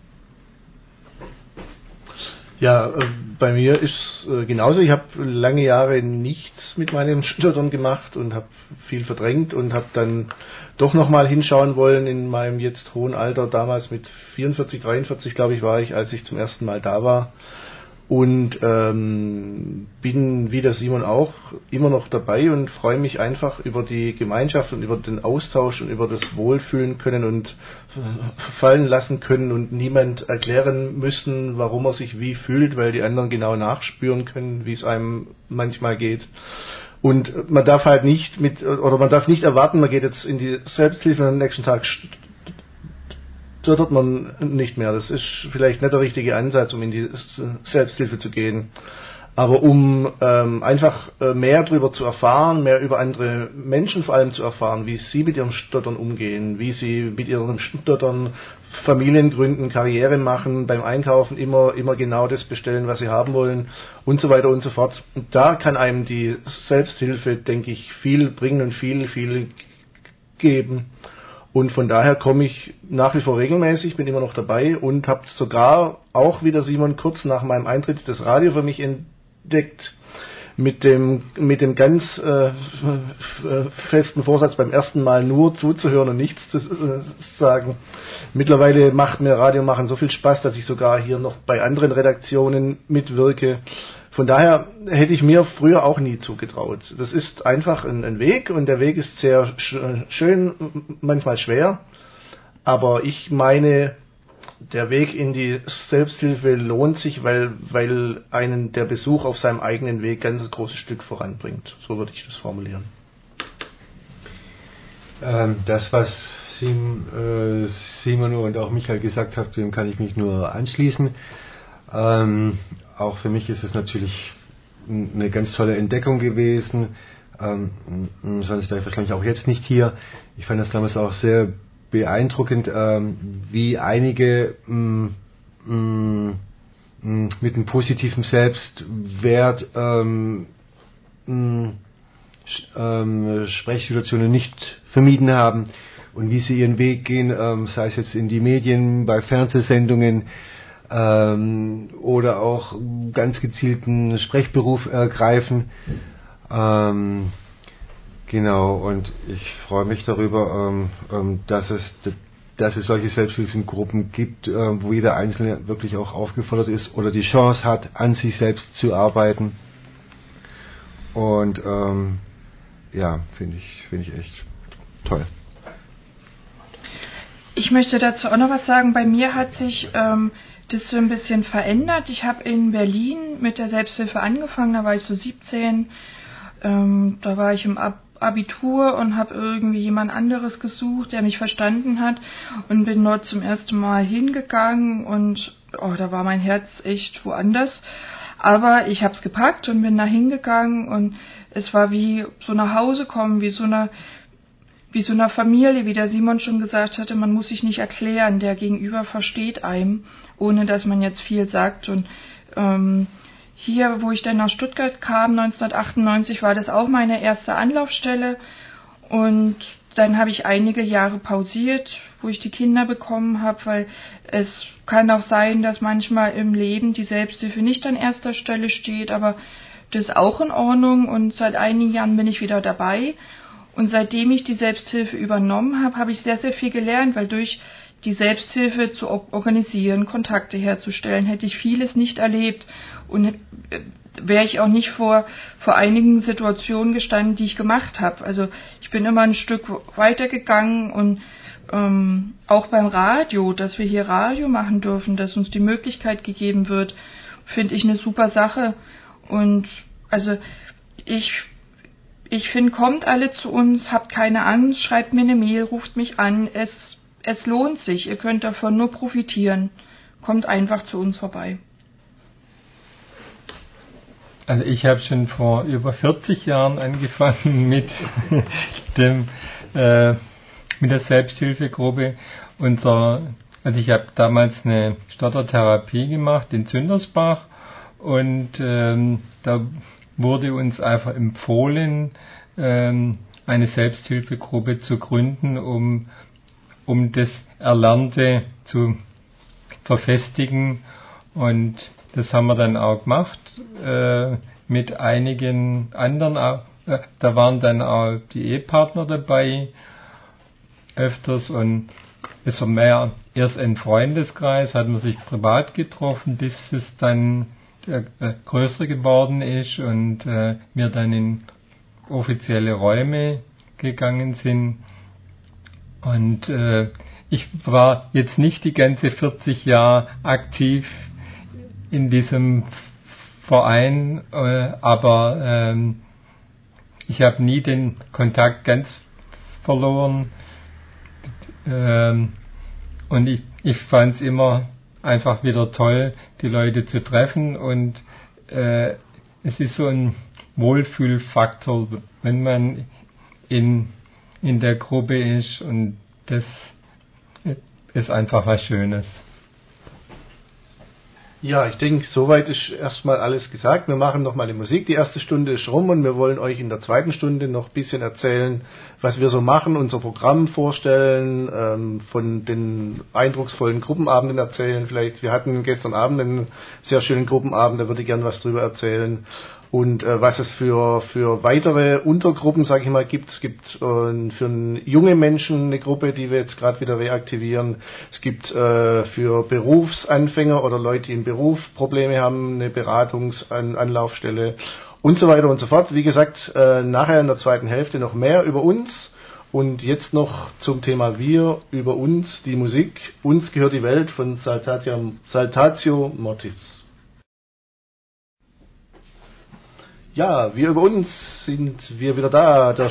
Ja, äh, bei mir ist äh, genauso. Ich habe lange Jahre nichts mit meinem Stottern gemacht und habe viel verdrängt und habe dann doch nochmal hinschauen wollen in meinem jetzt hohen Alter. Damals mit vierundvierzig, dreiundvierzig, glaube ich, war ich, als ich zum ersten Mal da war. Und ähm, bin, wie der Simon auch, immer noch dabei und freue mich einfach über die Gemeinschaft und über den Austausch und über das Wohlfühlen können und fallen lassen können und niemand erklären müssen, warum er sich wie fühlt, weil die anderen genau nachspüren können, wie es einem manchmal geht. Und man darf halt nicht mit, oder man darf nicht erwarten, man geht jetzt in die Selbsthilfe und am nächsten Tag stottert man nicht mehr. Das ist vielleicht nicht der richtige Ansatz, um in die Selbsthilfe zu gehen. Aber um ähm, einfach mehr darüber zu erfahren, mehr über andere Menschen vor allem zu erfahren, wie sie mit ihrem Stottern umgehen, wie sie mit ihrem Stottern Familien gründen, Karriere machen, beim Einkaufen immer, immer genau das bestellen, was sie haben wollen und so weiter und so fort. Und da kann einem die Selbsthilfe, denke ich, viel bringen und viel, viel geben. Und von daher komme ich nach wie vor regelmäßig, bin immer noch dabei und habe sogar auch wieder Simon kurz nach meinem Eintritt das Radio für mich entdeckt, mit dem mit dem ganz äh, festen Vorsatz, beim ersten Mal nur zuzuhören und nichts zu äh, sagen. Mittlerweile macht mir Radio machen so viel Spaß, dass ich sogar hier noch bei anderen Redaktionen mitwirke. Von daher hätte ich mir früher auch nie zugetraut. Das ist einfach ein, ein Weg und der Weg ist sehr sch- schön, manchmal schwer. Aber ich meine, der Weg in die Selbsthilfe lohnt sich, weil, weil einen der Besuch auf seinem eigenen Weg ganz ein großes Stück voranbringt. So würde ich das formulieren. Ähm, das, was Sim, äh, Simon und auch Michael gesagt haben, dem kann ich mich nur anschließen. Ähm, auch für mich ist es natürlich eine ganz tolle Entdeckung gewesen. Ähm, sonst wäre ich wahrscheinlich auch jetzt nicht hier. Ich fand das damals auch sehr beeindruckend, ähm, wie einige mh, mh, mh, mit einem positiven Selbstwert ähm, mh, ähm, Sprechsituationen nicht vermieden haben und wie sie ihren Weg gehen, ähm, sei es jetzt in die Medien, bei Fernsehsendungen, ähm, oder auch ganz gezielten Sprechberuf ergreifen. Ähm, genau, und ich freue mich darüber, ähm, ähm, dass es dass es solche Selbsthilfegruppen gibt, äh, wo jeder Einzelne wirklich auch aufgefordert ist oder die Chance hat, an sich selbst zu arbeiten. Und ähm, ja, finde ich, finde ich echt toll. Ich möchte dazu auch noch was sagen. Bei mir hat sich ähm, das so ein bisschen verändert. Ich habe in Berlin mit der Selbsthilfe angefangen, da war ich so siebzehn. Ähm, da war ich im Ab- Abitur und habe irgendwie jemand anderes gesucht, der mich verstanden hat, und bin dort zum ersten Mal hingegangen und oh, da war mein Herz echt woanders. Aber ich habe es gepackt und bin da hingegangen und es war wie so nach Hause kommen, wie so eine wie so einer Familie, wie der Simon schon gesagt hatte, man muss sich nicht erklären, der Gegenüber versteht einem, ohne dass man jetzt viel sagt. Und ähm, hier, wo ich dann nach Stuttgart kam, neunzehnhundertachtundneunzig, war das auch meine erste Anlaufstelle. Und dann habe ich einige Jahre pausiert, wo ich die Kinder bekommen habe, weil es kann auch sein, dass manchmal im Leben die Selbsthilfe nicht an erster Stelle steht, aber das ist auch in Ordnung. Und seit einigen Jahren bin ich wieder dabei. Und seitdem ich die Selbsthilfe übernommen habe, habe ich sehr, sehr viel gelernt, weil durch die Selbsthilfe zu organisieren, Kontakte herzustellen, hätte ich vieles nicht erlebt und wäre ich auch nicht vor, vor einigen Situationen gestanden, die ich gemacht habe. Also ich bin immer ein Stück weitergegangen und ähm, auch beim Radio, dass wir hier Radio machen dürfen, dass uns die Möglichkeit gegeben wird, finde ich eine super Sache. Und also ich Ich finde, kommt alle zu uns, habt keine Angst, schreibt mir eine Mail, ruft mich an. Es, es lohnt sich, ihr könnt davon nur profitieren. Kommt einfach zu uns vorbei. Also ich habe schon vor über vierzig Jahren angefangen mit dem äh, mit der Selbsthilfegruppe. Unser, also ich habe damals eine Stottertherapie gemacht in Zündersbach und ähm, da wurde uns einfach empfohlen, ähm, eine Selbsthilfegruppe zu gründen, um, um das Erlernte zu verfestigen. Und das haben wir dann auch gemacht, äh, mit einigen anderen. Äh, da waren dann auch die Ehepartner dabei, öfters, und es war mehr erst ein Freundeskreis, hat man sich privat getroffen, bis es dann äh, größer geworden ist und äh, wir dann in offizielle Räume gegangen sind. Und äh, ich war jetzt nicht die ganze vierzig Jahre aktiv in diesem Verein, äh, aber ähm, ich habe nie den Kontakt ganz verloren. Ähm, und ich, ich fand es immer einfach wieder toll, die Leute zu treffen, und äh, es ist so ein Wohlfühlfaktor, wenn man in, in der Gruppe ist, und das ist einfach was Schönes. Ja, ich denke, soweit ist erstmal alles gesagt. Wir machen nochmal die Musik. Die erste Stunde ist rum und wir wollen euch in der zweiten Stunde noch ein bisschen erzählen, was wir so machen, unser Programm vorstellen, ähm, von den eindrucksvollen Gruppenabenden erzählen. Vielleicht, wir hatten gestern Abend einen sehr schönen Gruppenabend, da würde ich gerne was drüber erzählen. Und äh, was es für, für weitere Untergruppen, sage ich mal, gibt. Es gibt äh, für junge Menschen eine Gruppe, die wir jetzt gerade wieder reaktivieren. Es gibt äh, für Berufsanfänger oder Leute, die im Beruf Probleme haben, eine Beratungsanlaufstelle und so weiter und so fort. Wie gesagt, äh, nachher in der zweiten Hälfte noch mehr über uns. Und jetzt noch zum Thema Wir, über uns, die Musik. Uns gehört die Welt von Saltatio, Saltatio Mortis. Ja, wir über uns sind wir wieder da. Der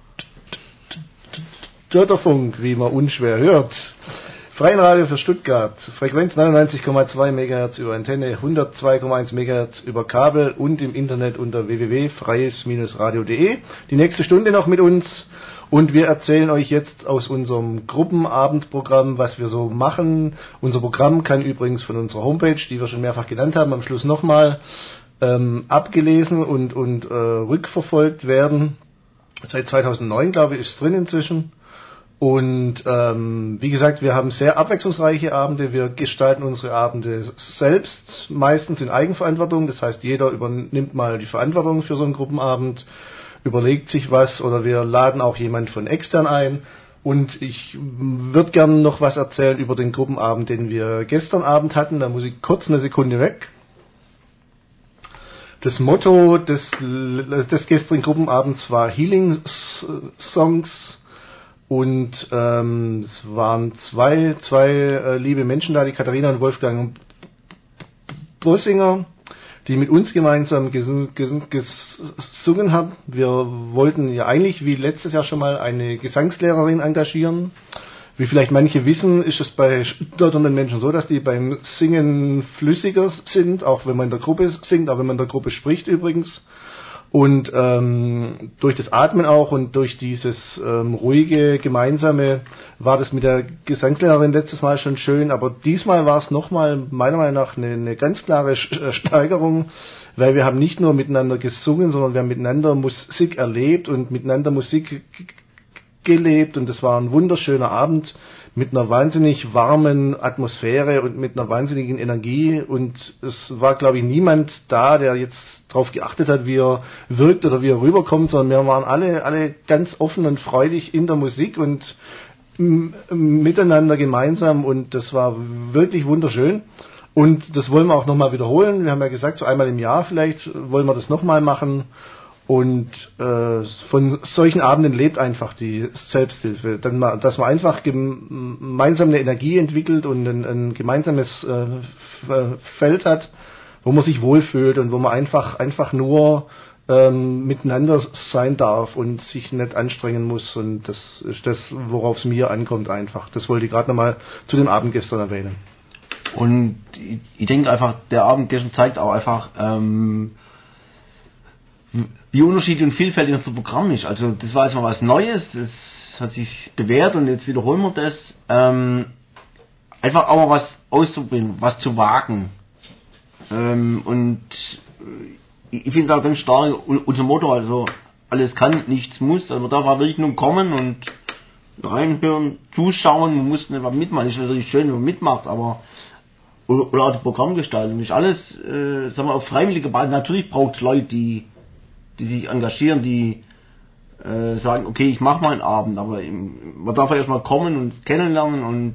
Störterfunk, wie man unschwer hört. Freien Radio für Stuttgart. Frequenz neunundneunzig Komma zwei Megahertz über Antenne, hundertzwei Komma eins Megahertz über Kabel und im Internet unter w w w punkt freies radio punkt d e. Die nächste Stunde noch mit uns. Und wir erzählen euch jetzt aus unserem Gruppenabendprogramm, was wir so machen. Unser Programm kann übrigens von unserer Homepage, die wir schon mehrfach genannt haben, am Schluss nochmal ähm, abgelesen und, und äh, rückverfolgt werden. Seit zweitausendneun, glaube ich, ist es drin inzwischen. Und ähm, wie gesagt, wir haben sehr abwechslungsreiche Abende. Wir gestalten unsere Abende selbst, meistens in Eigenverantwortung. Das heißt, jeder übernimmt mal die Verantwortung für so einen Gruppenabend, überlegt sich was, oder wir laden auch jemand von extern ein. Und ich würde gerne noch was erzählen über den Gruppenabend, den wir gestern Abend hatten. Da muss ich kurz eine Sekunde weg. Das Motto des, des gestrigen Gruppenabends war Healing Songs. Und ähm, es waren zwei, zwei äh, liebe Menschen da, die Katharina und Wolfgang Bossinger, die mit uns gemeinsam ges- ges- gesungen haben. Wir wollten ja eigentlich wie letztes Jahr schon mal eine Gesangslehrerin engagieren. Wie vielleicht manche wissen, ist es bei stotternden Menschen so, dass die beim Singen flüssiger sind, auch wenn man in der Gruppe singt, auch wenn man in der Gruppe spricht übrigens. Und ähm, durch das Atmen auch und durch dieses ähm, ruhige, gemeinsame war das mit der Gesangslehrerin letztes Mal schon schön, aber diesmal war es nochmal meiner Meinung nach eine, eine ganz klare Steigerung, weil wir haben nicht nur miteinander gesungen, sondern wir haben miteinander Musik erlebt und miteinander Musik gelebt, und es war ein wunderschöner Abend mit einer wahnsinnig warmen Atmosphäre und mit einer wahnsinnigen Energie, und es war, glaube ich, niemand da, der jetzt darauf geachtet hat, wie er wirkt oder wie er rüberkommt, sondern wir waren alle, alle ganz offen und freudig in der Musik und m- miteinander gemeinsam, und das war wirklich wunderschön. Und das wollen wir auch nochmal wiederholen. Wir haben ja gesagt, so einmal im Jahr vielleicht wollen wir das nochmal machen. Und äh, von solchen Abenden lebt einfach die Selbsthilfe, dann mal, dass man einfach gemeinsam eine Energie entwickelt und ein, ein gemeinsames äh, Feld hat, wo man sich wohlfühlt und wo man einfach einfach nur ähm, miteinander sein darf und sich nicht anstrengen muss. Und das ist das, worauf es mir ankommt einfach. Das wollte ich gerade nochmal zu dem Abend gestern erwähnen. Und ich, ich denke einfach, der Abend gestern zeigt auch einfach, ähm, wie unterschiedlich und vielfältig unser Programm ist. Also das war jetzt mal was Neues, das hat sich bewährt und jetzt wiederholen wir das. Ähm, einfach auch mal was auszuprobieren, was zu wagen. Ähm, und ich, ich finde auch ganz stark unser Motto, also alles kann, nichts muss. Also man darf auch wirklich nur kommen und reinhören, zuschauen, man muss nicht mal mitmachen. Ist natürlich schön, wenn man mitmacht, aber oder, oder auch die Programmgestaltung ist alles, äh, sagen wir, auf freiwillige Basis. Natürlich braucht es Leute, die die sich engagieren, die äh, sagen, okay, ich mache mal einen Abend, aber im, man darf ja erstmal kommen und kennenlernen, und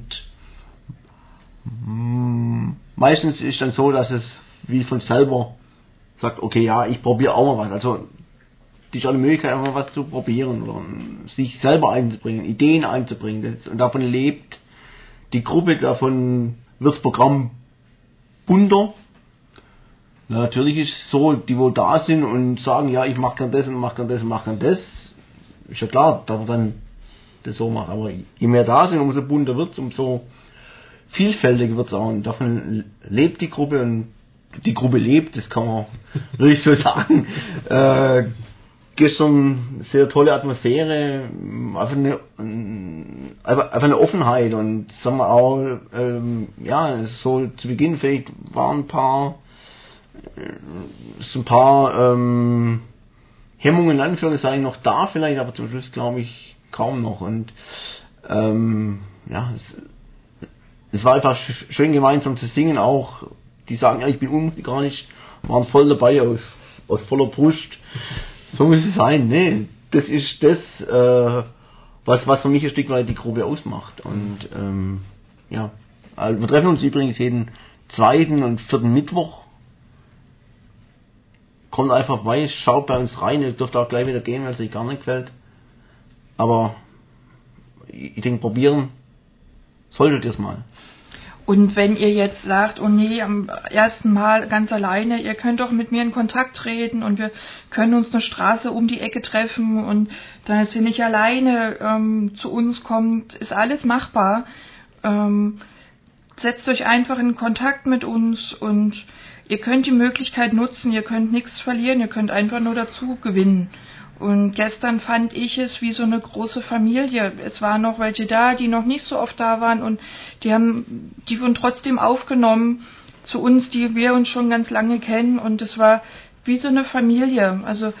mm, meistens ist dann so, dass es wie von selber sagt, okay, ja, ich probiere auch mal was. Also die ist auch eine Möglichkeit, einfach was zu probieren oder sich selber einzubringen, Ideen einzubringen, das, und davon lebt die Gruppe, davon wird das Programm bunter. Na, natürlich ist es so, die wo da sind und sagen, ja, ich mache gern das und mache gern das und mache gern das, ist ja klar, dass man dann das so macht. Aber je mehr da sind, umso bunter wird es, umso vielfältiger wird es auch. Und davon lebt die Gruppe, und die Gruppe lebt, das kann man wirklich so sagen. Äh, gestern sehr tolle Atmosphäre, einfach eine, einfach eine Offenheit, und sagen wir auch, ähm, ja, so zu Beginn vielleicht waren ein paar so ein paar ähm, Hemmungen in Anführungszeichen noch da vielleicht, aber zum Schluss glaube ich kaum noch. Und ähm, ja, es, es war einfach sch- schön gemeinsam zu singen auch. Die sagen, ja, ich bin unmusikalisch, waren voll dabei aus, aus voller Brust. So muss es sein. Nee, das ist das, äh, was, was für mich ein Stück weit die Gruppe ausmacht. Und ähm, ja, also wir treffen uns übrigens jeden zweiten und vierten Mittwoch. Kommt einfach bei, schaut bei uns rein, ihr dürft auch gleich wieder gehen, wenn es euch gar nicht gefällt. Aber ich denke, probieren solltet ihr es mal. Und wenn ihr jetzt sagt, oh nee, am ersten Mal ganz alleine, ihr könnt doch mit mir in Kontakt treten und wir können uns eine Straße um die Ecke treffen und dass ihr nicht alleine ähm, zu uns kommt, ist alles machbar. Ähm, setzt euch einfach in Kontakt mit uns und ihr könnt die Möglichkeit nutzen, ihr könnt nichts verlieren, ihr könnt einfach nur dazu gewinnen. Und gestern fand ich es wie so eine große Familie. Es waren noch welche da, die noch nicht so oft da waren und die haben, die wurden trotzdem aufgenommen zu uns, die wir uns schon ganz lange kennen, und es war wie so eine Familie. Also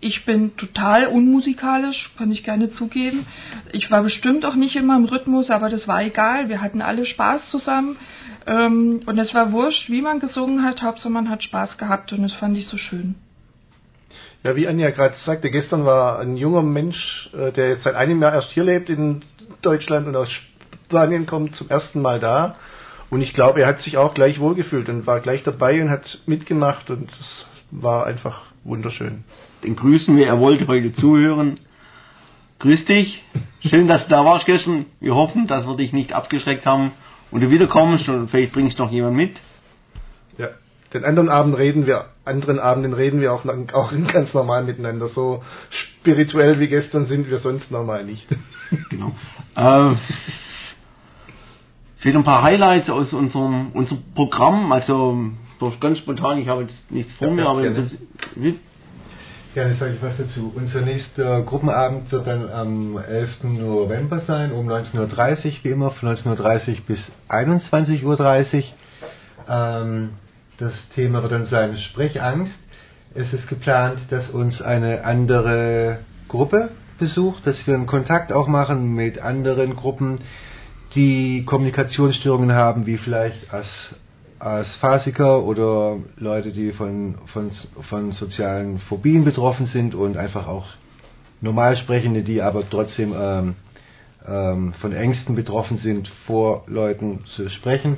Ich bin total unmusikalisch, kann ich gerne zugeben. Ich war bestimmt auch nicht immer im Rhythmus, aber das war egal. Wir hatten alle Spaß zusammen. Ähm, und es war wurscht, wie man gesungen hat. Hauptsache man hat Spaß gehabt und das fand ich so schön. Ja, wie Anja gerade sagte, gestern war ein junger Mensch, der jetzt seit einem Jahr erst hier lebt in Deutschland und aus Spanien kommt, zum ersten Mal da. Und ich glaube, er hat sich auch gleich wohlgefühlt und war gleich dabei und hat mitgemacht und es war einfach wunderschön. Den grüßen wir, er wollte heute zuhören. Grüß dich, schön, dass du da warst gestern. Wir hoffen, dass wir dich nicht abgeschreckt haben und du wiederkommst und vielleicht bringst noch jemand mit. Ja, den anderen Abend reden wir, anderen Abenden reden wir auch, auch ganz normal miteinander. So spirituell wie gestern sind wir sonst normal nicht. Genau. Äh, vielleicht ein paar Highlights aus unserem, unserem Programm, also ganz spontan, ich habe jetzt nichts vor ja, mir, ja, aber gerne. das, wie? Gerne sage ich was dazu. Unser nächster Gruppenabend wird dann am elften November sein, um neunzehn Uhr dreißig, wie immer, von neunzehn Uhr dreißig bis einundzwanzig Uhr dreißig. Ähm, das Thema wird dann sein Sprechangst. Es ist geplant, dass uns eine andere Gruppe besucht, dass wir einen Kontakt auch machen mit anderen Gruppen, die Kommunikationsstörungen haben, wie vielleicht As, Asphasiker oder Leute, die von, von, von sozialen Phobien betroffen sind und einfach auch Normalsprechende, die aber trotzdem ähm, ähm, von Ängsten betroffen sind, vor Leuten zu sprechen.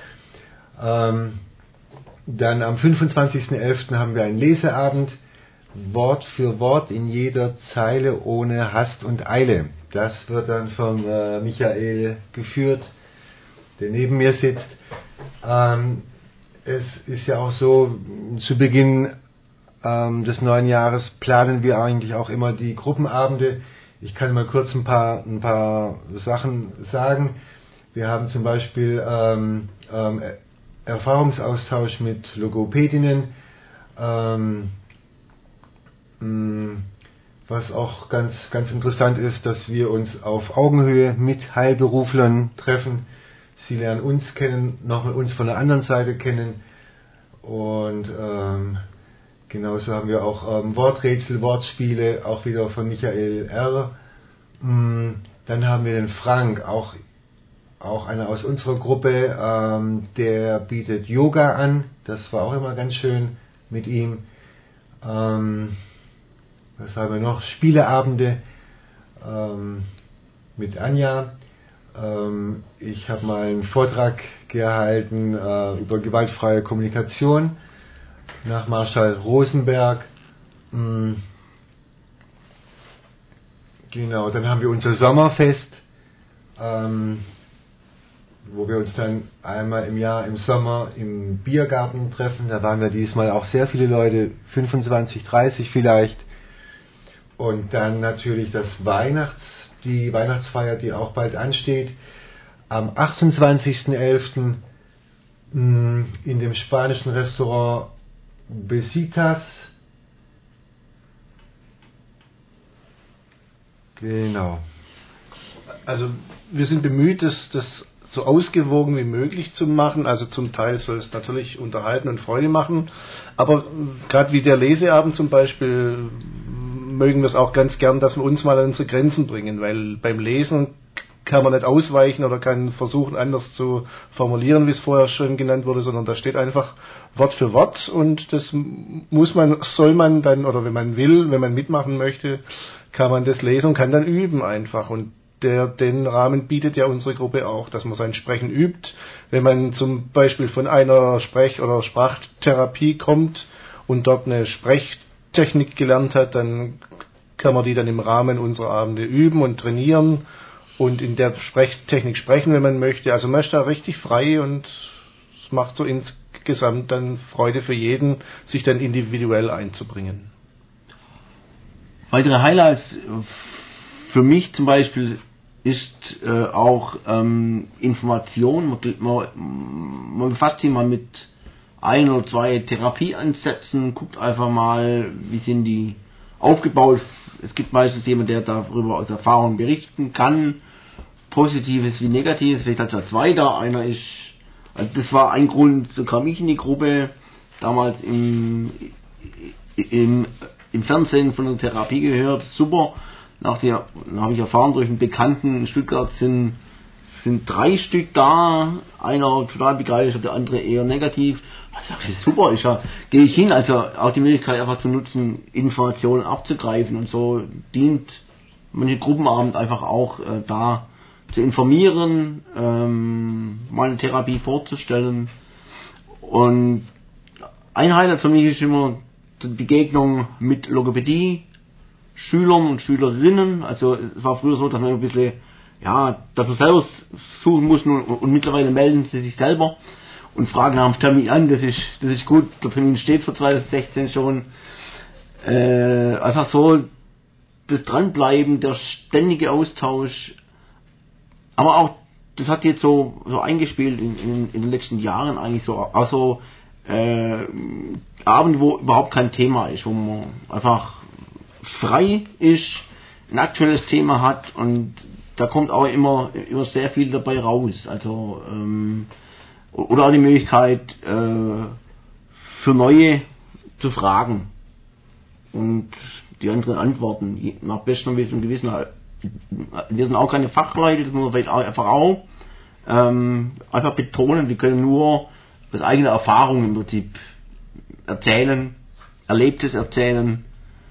Ähm, dann am fünfundzwanzigsten elften haben wir einen Leseabend, Wort für Wort in jeder Zeile ohne Hast und Eile. Das wird dann von äh, Michael geführt, der neben mir sitzt. Ähm, es ist ja auch so, zu Beginn ähm, des neuen Jahres planen wir eigentlich auch immer die Gruppenabende. Ich kann mal kurz ein paar, ein paar Sachen sagen. Wir haben zum Beispiel ähm, ähm, Erfahrungsaustausch mit Logopädinnen, ähm, mh, was auch ganz, ganz interessant ist, dass wir uns auf Augenhöhe mit Heilberuflern treffen. Sie lernen uns kennen, nochmal uns von der anderen Seite kennen. Und ähm, genauso haben wir auch ähm, Worträtsel, Wortspiele, auch wieder von Michael R. Mm, dann haben wir den Frank, auch, auch einer aus unserer Gruppe, ähm, der bietet Yoga an. Das war auch immer ganz schön mit ihm. Ähm, was haben wir noch? Spieleabende ähm, mit Anja. Ähm, ich habe mal einen Vortrag gehalten äh, über gewaltfreie Kommunikation nach Marshall Rosenberg. Mhm. Genau, dann haben wir unser Sommerfest, ähm, wo wir uns dann einmal im Jahr im Sommer im Biergarten treffen. Da waren wir diesmal auch sehr viele Leute, fünfundzwanzig, dreißig vielleicht. Und dann natürlich das Weihnachts, die Weihnachtsfeier, die auch bald ansteht, am achtundzwanzigsten elften in dem spanischen Restaurant Besitas. Genau. Also wir sind bemüht, das, das so ausgewogen wie möglich zu machen. Also zum Teil soll es natürlich unterhalten und Freude machen. Aber gerade wie der Leseabend zum Beispiel, mögen wir es auch ganz gern, dass wir uns mal an unsere Grenzen bringen, weil beim Lesen kann man nicht ausweichen oder kann versuchen, anders zu formulieren, wie es vorher schon genannt wurde, sondern da steht einfach Wort für Wort und das muss man, soll man dann, oder wenn man will, wenn man mitmachen möchte, kann man das lesen und kann dann üben einfach. Und der, den Rahmen bietet ja unsere Gruppe auch, dass man sein Sprechen übt. Wenn man zum Beispiel von einer Sprech- oder Sprachtherapie kommt und dort eine Sprechtechnik gelernt hat, dann kann man die dann im Rahmen unserer Abende üben und trainieren und in der Sprechtechnik sprechen, wenn man möchte. Also man ist da richtig frei und es macht so insgesamt dann Freude für jeden, sich dann individuell einzubringen. Weitere Highlights für mich zum Beispiel ist äh, auch ähm, Information. Man, man, man befasst sich mal mit ein oder zwei Therapieansätzen, guckt einfach mal, wie sind die aufgebaut. Es gibt meistens jemand, der darüber aus Erfahrung berichten kann, Positives wie Negatives. Vielleicht hat es ja zwei da. Einer ist, also das war ein Grund, so kam ich in die Gruppe, damals im, im im Fernsehen von der Therapie gehört, super. Nach der, habe ich erfahren durch einen Bekannten in Stuttgart sind, sind drei Stück da, einer total begeistert, der andere eher negativ. Also ich, super, ich ja, gehe ich hin, also auch die Möglichkeit einfach zu nutzen, Informationen abzugreifen und so dient manche Gruppenabend einfach auch äh, da zu informieren, ähm, mal eine Therapie vorzustellen. Und ein Highlight für mich ist immer die Begegnung mit Logopädie, Schülern und Schülerinnen. Also es war früher so, dass man ein bisschen, ja, dafür selber suchen muss und, und mittlerweile melden sie sich selber und fragen nach dem Termin an. Das ist, das ist gut, der Termin steht für zwanzig sechzehn schon. Äh, einfach so das Dranbleiben, der ständige Austausch, aber auch, das hat jetzt so, so eingespielt in, in, in den letzten Jahren eigentlich so, also äh, Abend, wo überhaupt kein Thema ist, wo man einfach frei ist, ein aktuelles Thema hat und da kommt auch immer, immer sehr viel dabei raus. Also ähm, oder auch die Möglichkeit äh, für Neue zu fragen und die anderen antworten nach bestem Wissen und Gewissen. Wir sind auch keine Fachleute, das muss man vielleicht auch einfach auch ähm, einfach betonen. Wir können nur aus eigener Erfahrung im Prinzip erzählen, Erlebtes erzählen.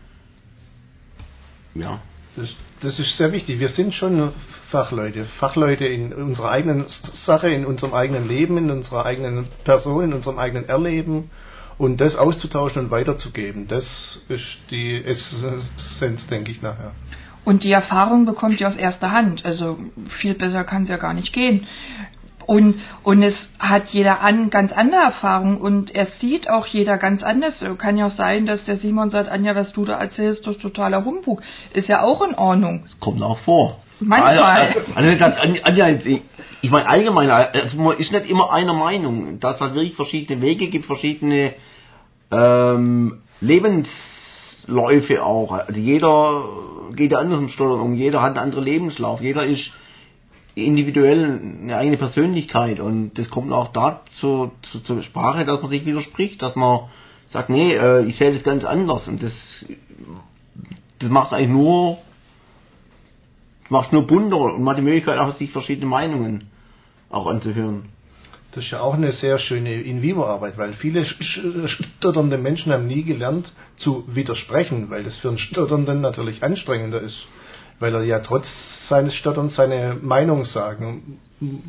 Ja. Das, das ist sehr wichtig. Wir sind schon Fachleute. Fachleute in unserer eigenen Sache, in unserem eigenen Leben, in unserer eigenen Person, in unserem eigenen Erleben. Und das auszutauschen und weiterzugeben, das ist die Essenz, denke ich, nachher. Und die Erfahrung bekommt ihr aus erster Hand. Also viel besser kann es ja gar nicht gehen. Und, und es hat jeder an, ganz andere Erfahrungen und es sieht auch jeder ganz anders. Kann ja auch sein, dass der Simon sagt, Anja, was du da erzählst, das ist totaler Humbug. Ist ja auch in Ordnung. Das kommt auch vor. Manchmal. Also, also, Anja, ich meine allgemein, also man ist nicht immer einer Meinung. Dass es wirklich verschiedene Wege gibt, verschiedene ähm, Lebensläufe auch. Also jeder geht der anderen Steuerung um, jeder hat einen anderen Lebenslauf, jeder ist individuell eine eigene Persönlichkeit und das kommt auch da zur, zur, zur Sprache, dass man sich widerspricht, dass man sagt, nee, äh, ich sehe das ganz anders und das das macht eigentlich nur macht nur bunter und man hat die Möglichkeit auch sich verschiedene Meinungen auch anzuhören. Das ist ja auch eine sehr schöne In-vivo-Arbeit, weil viele stotternde Menschen haben nie gelernt zu widersprechen, weil das für einen Stotternden natürlich anstrengender ist, weil er ja trotz seines Stotterns seine Meinung sagen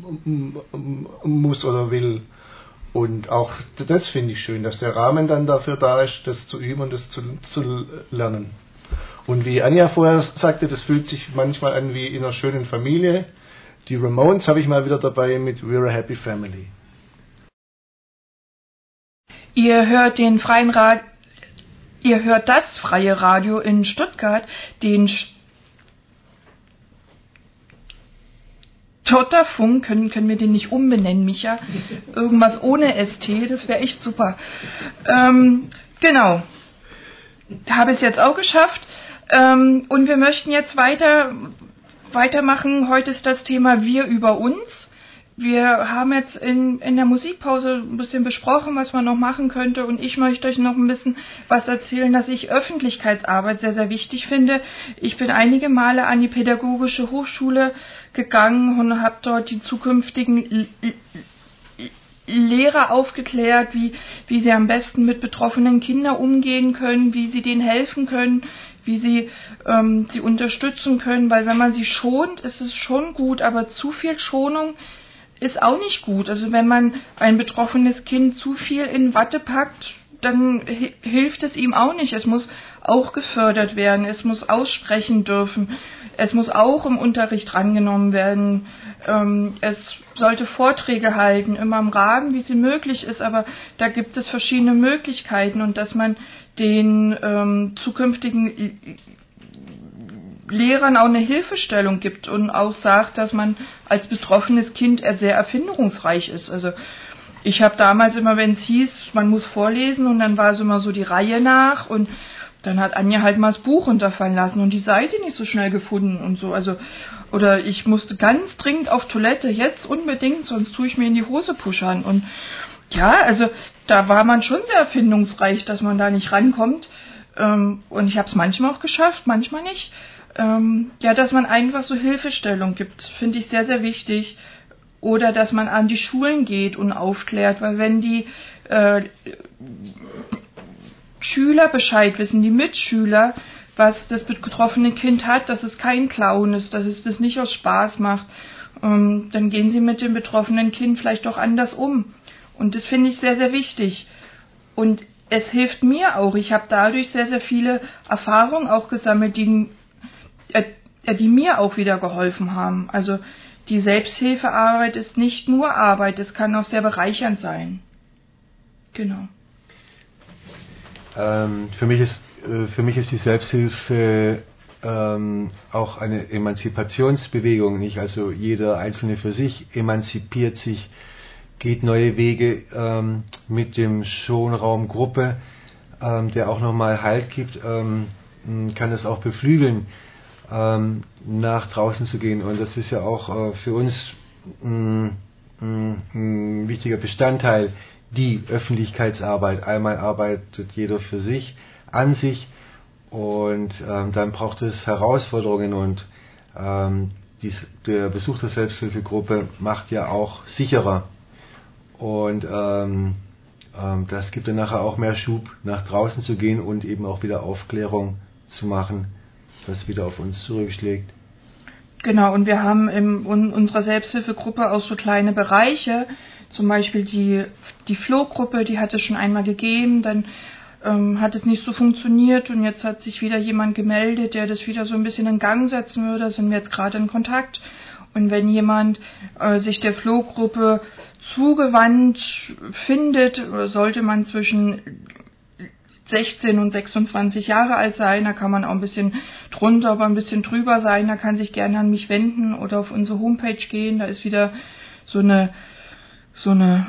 muss oder will. Und auch das finde ich schön, dass der Rahmen dann dafür da ist, das zu üben und das zu, zu lernen. Und wie Anja vorher sagte, das fühlt sich manchmal an wie in einer schönen Familie. Die Ramones habe ich mal wieder dabei mit We're a Happy Family. Ihr hört den freien Rad Ihr hört das freie Radio in Stuttgart, den Stotterfunk, können, können wir den nicht umbenennen, Micha? Irgendwas ohne S T, das wäre echt super. Ähm, genau. Habe es jetzt auch geschafft. Ähm, und wir möchten jetzt weiter weitermachen. Heute ist das Thema Wir über uns. Wir haben jetzt in, in der Musikpause ein bisschen besprochen, was man noch machen könnte und ich möchte euch noch ein bisschen was erzählen, dass ich Öffentlichkeitsarbeit sehr, sehr wichtig finde. Ich bin einige Male an die Pädagogische Hochschule gegangen und habe dort die zukünftigen Lehrer aufgeklärt, wie, wie sie am besten mit betroffenen Kindern umgehen können, wie sie denen helfen können, wie sie ähm, sie unterstützen können, weil wenn man sie schont, ist es schon gut, aber zu viel Schonung ist auch nicht gut. Also wenn man ein betroffenes Kind zu viel in Watte packt, dann hi- hilft es ihm auch nicht. Es muss auch gefördert werden, es muss aussprechen dürfen, es muss auch im Unterricht rangenommen werden. Ähm, es sollte Vorträge halten, immer im Rahmen, wie sie möglich ist, aber da gibt es verschiedene Möglichkeiten und dass man den ähm, zukünftigen Lehrern auch eine Hilfestellung gibt und auch sagt, dass man als betroffenes Kind sehr erfindungsreich ist. Also ich habe damals immer, wenn es hieß, man muss vorlesen und dann war es immer so die Reihe nach und dann hat Anja halt mal das Buch runterfallen lassen und die Seite nicht so schnell gefunden und so. Also oder ich musste ganz dringend auf Toilette, jetzt unbedingt, sonst tue ich mir in die Hose puschern. Und ja, also da war man schon sehr erfindungsreich, dass man da nicht rankommt. ähm, und ich habe es manchmal auch geschafft, manchmal nicht, ähm, ja, dass man einfach so Hilfestellung gibt, finde ich sehr, sehr wichtig. Oder dass man an die Schulen geht und aufklärt, weil wenn die äh, Schüler Bescheid wissen, die Mitschüler, was das betroffene Kind hat, dass es kein Clown ist, dass es das nicht aus Spaß macht, ähm, dann gehen sie mit dem betroffenen Kind vielleicht auch anders um. Und das finde ich sehr, sehr wichtig. Und es hilft mir auch. Ich habe dadurch sehr, sehr viele Erfahrungen auch gesammelt, die, äh, die mir auch wieder geholfen haben. Also die Selbsthilfearbeit ist nicht nur Arbeit, es kann auch sehr bereichernd sein. Genau. Ähm, für mich ist, äh, für mich ist die Selbsthilfe ähm, auch eine Emanzipationsbewegung, nicht? Also jeder Einzelne für sich emanzipiert sich, geht neue Wege ähm, mit dem Schonraum Gruppe, ähm, der auch nochmal Halt gibt, ähm, kann es auch beflügeln, ähm, nach draußen zu gehen. Und das ist ja auch äh, für uns mh, mh, ein wichtiger Bestandteil, die Öffentlichkeitsarbeit. Einmal arbeitet jeder für sich, an sich, und ähm, dann braucht es Herausforderungen, und ähm, dies, der Besuch der Selbsthilfegruppe macht ja auch sicherer. Und ähm, ähm, das gibt dann nachher auch mehr Schub, nach draußen zu gehen und eben auch wieder Aufklärung zu machen, was wieder auf uns zurückschlägt. Genau, und wir haben in unserer Selbsthilfegruppe auch so kleine Bereiche, zum Beispiel die, die Flow-Gruppe, die hat es schon einmal gegeben, dann ähm, hat es nicht so funktioniert und jetzt hat sich wieder jemand gemeldet, der das wieder so ein bisschen in Gang setzen würde, da sind wir jetzt gerade in Kontakt. Und wenn jemand äh, sich der Flow-Gruppe zugewandt findet, sollte man zwischen sechzehn und sechsundzwanzig Jahre alt sein, da kann man auch ein bisschen drunter, aber ein bisschen drüber sein, da kann sich gerne an mich wenden oder auf unsere Homepage gehen, da ist wieder so eine, so eine,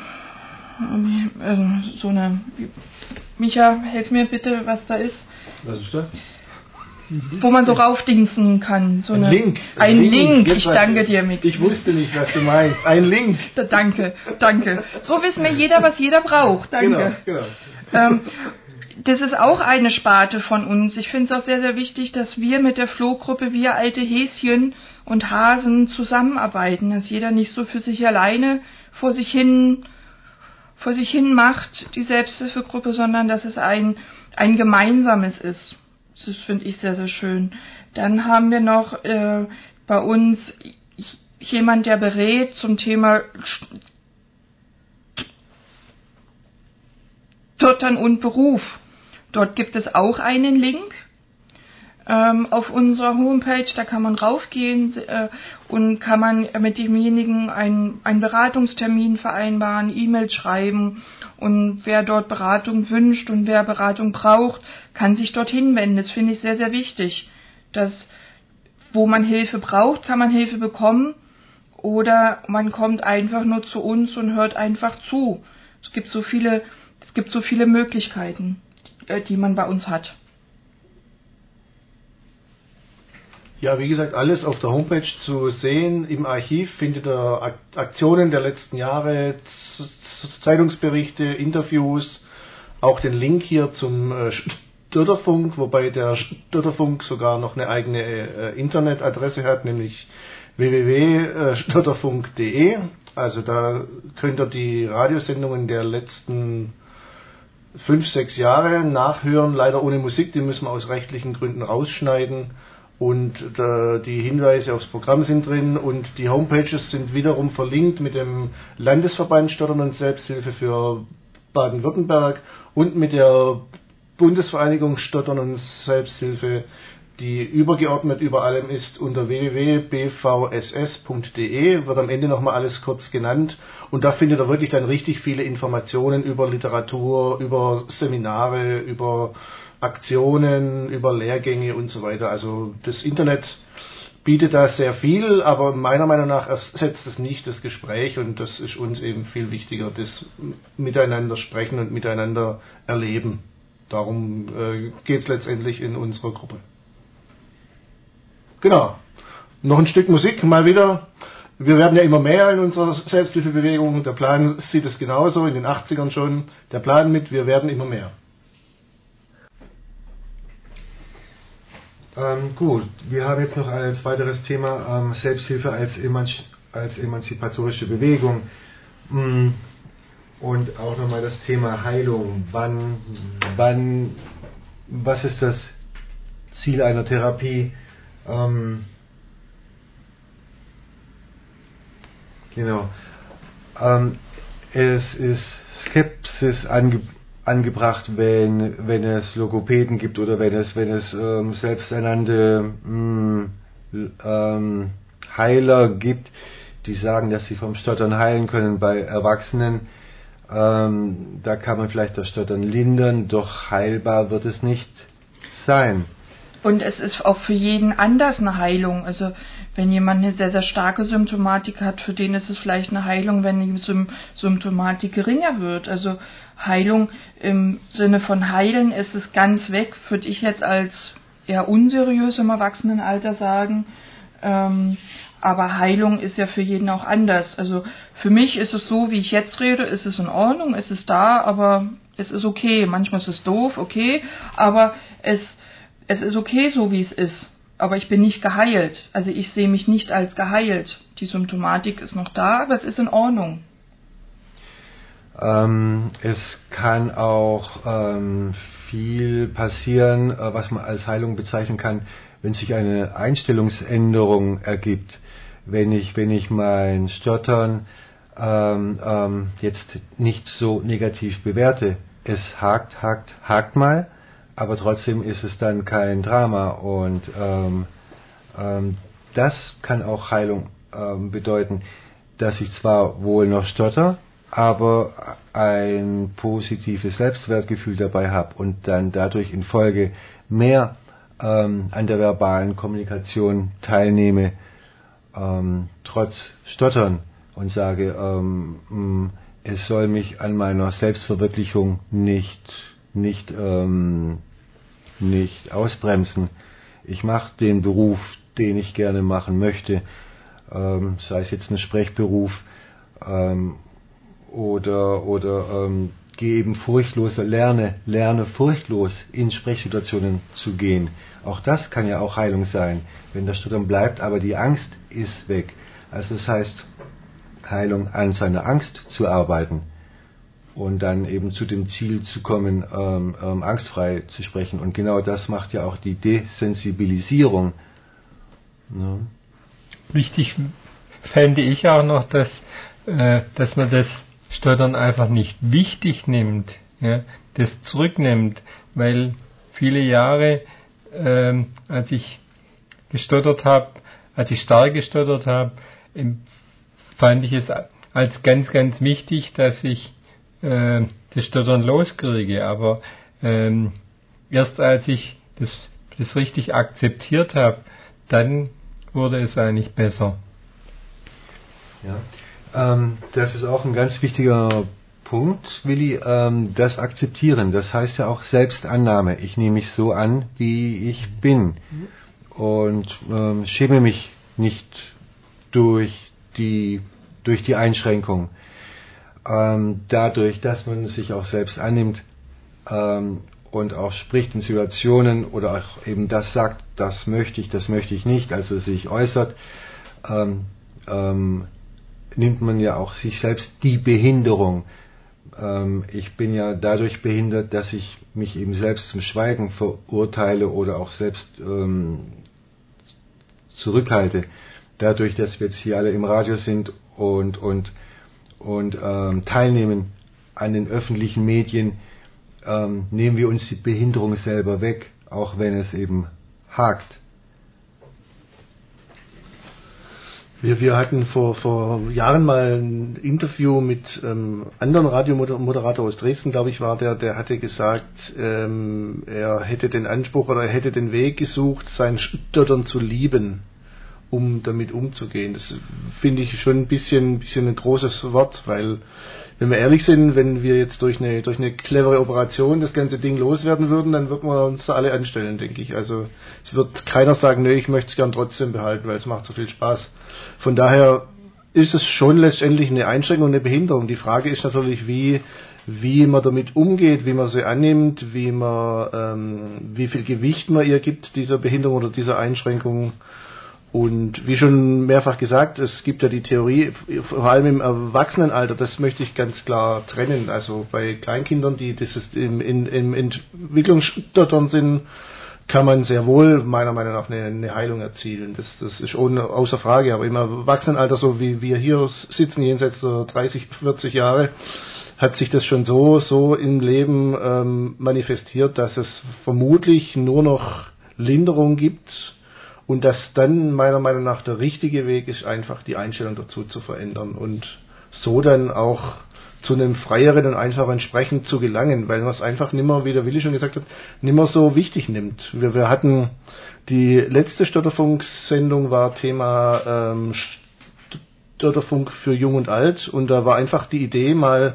also so eine, Micha, helf mir bitte, was da ist. Was ist da? Wo man so raufdingsen kann. So ein eine, Link. Ein, ein Link, Link. ich danke dir, Mick. Ich wusste nicht, was du meinst. Ein Link. Danke, danke. So wissen wir jeder, was jeder braucht. Danke. Genau, genau. Ähm, das ist auch eine Sparte von uns. Ich finde es auch sehr, sehr wichtig, dass wir mit der Floh-Gruppe, wir alte Häschen und Hasen zusammenarbeiten, dass jeder nicht so für sich alleine vor sich hin, vor sich hin macht, die Selbsthilfegruppe, sondern dass es ein, ein gemeinsames ist. Das finde ich sehr, sehr schön. Dann haben wir noch äh, bei uns jemand, der berät zum Thema Stottern und Beruf. Dort gibt es auch einen Link ähm, auf unserer Homepage, da kann man raufgehen äh, und kann man mit demjenigen einen, einen Beratungstermin vereinbaren, E-Mail schreiben, und wer dort Beratung wünscht und wer Beratung braucht, kann sich dorthin wenden. Das finde ich sehr, sehr wichtig, dass wo man Hilfe braucht, kann man Hilfe bekommen, oder man kommt einfach nur zu uns und hört einfach zu. Es gibt so viele, es gibt so viele Möglichkeiten, die man bei uns hat. Ja, wie gesagt, alles auf der Homepage zu sehen. Im Archiv findet ihr Aktionen der letzten Jahre, Zeitungsberichte, Interviews, auch den Link hier zum Störterfunk, wobei der Störterfunk sogar noch eine eigene Internetadresse hat, nämlich w w w punkt störterfunk punkt d e. Also da könnt ihr die Radiosendungen der letzten fünf, sechs Jahre nachhören, leider ohne Musik, die müssen wir aus rechtlichen Gründen rausschneiden. Und äh, die Hinweise aufs Programm sind drin, und die Homepages sind wiederum verlinkt mit dem Landesverband Stottern und Selbsthilfe für Baden-Württemberg und mit der Bundesvereinigung Stottern und Selbsthilfe, die übergeordnet über allem ist, unter w w w punkt b v s s punkt d e, wird am Ende nochmal alles kurz genannt, und da findet ihr wirklich dann richtig viele Informationen über Literatur, über Seminare, über Aktionen, über Lehrgänge und so weiter. Also das Internet bietet da sehr viel, aber meiner Meinung nach ersetzt es nicht das Gespräch, und das ist uns eben viel wichtiger, das Miteinander sprechen und miteinander erleben. Darum äh, geht es letztendlich in unserer Gruppe. Genau. Noch ein Stück Musik, mal wieder. Wir werden ja immer mehr in unserer Selbsthilfebewegung. Der Plan sieht es genauso, in den achtzigern schon. Der Plan mit, wir werden immer mehr. Ähm, gut, wir haben jetzt noch als weiteres Thema ähm, Selbsthilfe als, Emanz- als emanzipatorische Bewegung. Mm, und auch nochmal das Thema Heilung. Wann, wann, was ist das Ziel einer Therapie? Ähm, genau. Ähm, es ist Skepsis ange, angebracht, wenn, wenn es Logopäden gibt oder wenn es, wenn es ähm, selbsternannte mh, ähm, Heiler gibt, die sagen, dass sie vom Stottern heilen können. Bei Erwachsenen, ähm, da kann man vielleicht das Stottern lindern, doch heilbar wird es nicht sein. Und es ist auch für jeden anders eine Heilung. Also wenn jemand eine sehr, sehr starke Symptomatik hat, für den ist es vielleicht eine Heilung, wenn die Sym- Symptomatik geringer wird. Also Heilung im Sinne von heilen ist es ganz weg, würde ich jetzt als eher unseriös im Erwachsenenalter sagen. Ähm, aber Heilung ist ja für jeden auch anders. Also für mich ist es so, wie ich jetzt rede, ist es in Ordnung, ist es da, aber es ist okay. Manchmal ist es doof, okay, aber es, es ist okay so, wie es ist. Aber ich bin nicht geheilt. Also ich sehe mich nicht als geheilt. Die Symptomatik ist noch da, aber es ist in Ordnung. Ähm, es kann auch ähm, viel passieren, äh, was man als Heilung bezeichnen kann, wenn sich eine Einstellungsänderung ergibt. Wenn ich, wenn ich mein Stottern ähm, ähm, jetzt nicht so negativ bewerte, es hakt, hakt, hakt mal, aber trotzdem ist es dann kein Drama und ähm, ähm, das kann auch Heilung ähm, bedeuten, dass ich zwar wohl noch stotter, aber ein positives Selbstwertgefühl dabei habe und dann dadurch in Folge mehr ähm, an der verbalen Kommunikation teilnehme, ähm, trotz Stottern und sage, ähm, mh, es soll mich an meiner Selbstverwirklichung nicht, nicht, ähm, nicht ausbremsen. Ich mache den Beruf, den ich gerne machen möchte, ähm, sei es jetzt ein Sprechberuf, ähm, oder oder ähm, gehe eben furchtlos, lerne, lerne furchtlos in Sprechsituationen zu gehen. Auch das kann ja auch Heilung sein, wenn das Stottern bleibt, aber die Angst ist weg. Also das heißt, Heilung an seiner Angst zu arbeiten und dann eben zu dem Ziel zu kommen, ähm, ähm, angstfrei zu sprechen. Und genau das macht ja auch die Desensibilisierung. Ja. Wichtig fände ich auch noch, dass, äh, dass man das Stottern einfach nicht wichtig nimmt, ja, das zurücknimmt, weil viele Jahre, ähm, als ich gestottert habe, als ich stark gestottert habe, fand ich es als ganz, ganz wichtig, dass ich äh, das Stottern loskriege. Aber ähm, erst als ich das, das richtig akzeptiert habe, dann wurde es eigentlich besser. Ja. Ähm, das ist auch ein ganz wichtiger Punkt, Willi, ähm, das Akzeptieren. Das heißt ja auch Selbstannahme. Ich nehme mich so an, wie ich bin und ähm, schäme mich nicht durch die, durch die Einschränkung. Ähm, dadurch, dass man sich auch selbst annimmt ähm, und auch spricht in Situationen oder auch eben das sagt, das möchte ich, das möchte ich nicht, also sich äußert, ähm, ähm, nimmt man ja auch sich selbst die Behinderung. Ähm, ich bin ja dadurch behindert, dass ich mich eben selbst zum Schweigen verurteile oder auch selbst ähm, zurückhalte. Dadurch, dass wir jetzt hier alle im Radio sind und, und, und ähm, teilnehmen an den öffentlichen Medien, ähm, nehmen wir uns die Behinderung selber weg, auch wenn es eben hakt. Wir, wir hatten vor, vor Jahren mal ein Interview mit ähm, anderen Radiomoderator aus Dresden, glaube ich, war der, der hatte gesagt, ähm, er hätte den Anspruch oder er hätte den Weg gesucht, sein Stottern zu lieben, um damit umzugehen. Das finde ich schon ein bisschen, ein bisschen ein großes Wort, weil, wenn wir ehrlich sind, wenn wir jetzt durch eine, durch eine clevere Operation das ganze Ding loswerden würden, dann würden wir uns da alle anstellen, denke ich. Also es wird keiner sagen, nee, ich möchte es gern trotzdem behalten, weil es macht so viel Spaß. Von daher ist es schon letztendlich eine Einschränkung, eine Behinderung. Die Frage ist natürlich, wie, wie man damit umgeht, wie man sie annimmt, wie man, ähm, wie viel Gewicht man ihr gibt, dieser Behinderung oder dieser Einschränkung. Und wie schon mehrfach gesagt, es gibt ja die Theorie, vor allem im Erwachsenenalter, das möchte ich ganz klar trennen. Also bei Kleinkindern, die dieses im, in, im Entwicklungsstottern sind, kann man sehr wohl meiner Meinung nach eine, eine Heilung erzielen. Das, das ist ohne, außer Frage. Aber im Erwachsenenalter, so wie wir hier sitzen, jenseits der dreißig, vierzig Jahre, hat sich das schon so, so im Leben ähm, manifestiert, dass es vermutlich nur noch Linderung gibt. Und dass dann meiner Meinung nach der richtige Weg ist, einfach die Einstellung dazu zu verändern und so dann auch zu einem freieren und einfacheren Sprechen zu gelangen, weil man es einfach nimmer, wie der Willi schon gesagt hat, nimmer so wichtig nimmt. Wir, wir hatten die letzte Stotterfunk-Sendung war Thema ähm, Stotterfunk für Jung und Alt und da war einfach die Idee, mal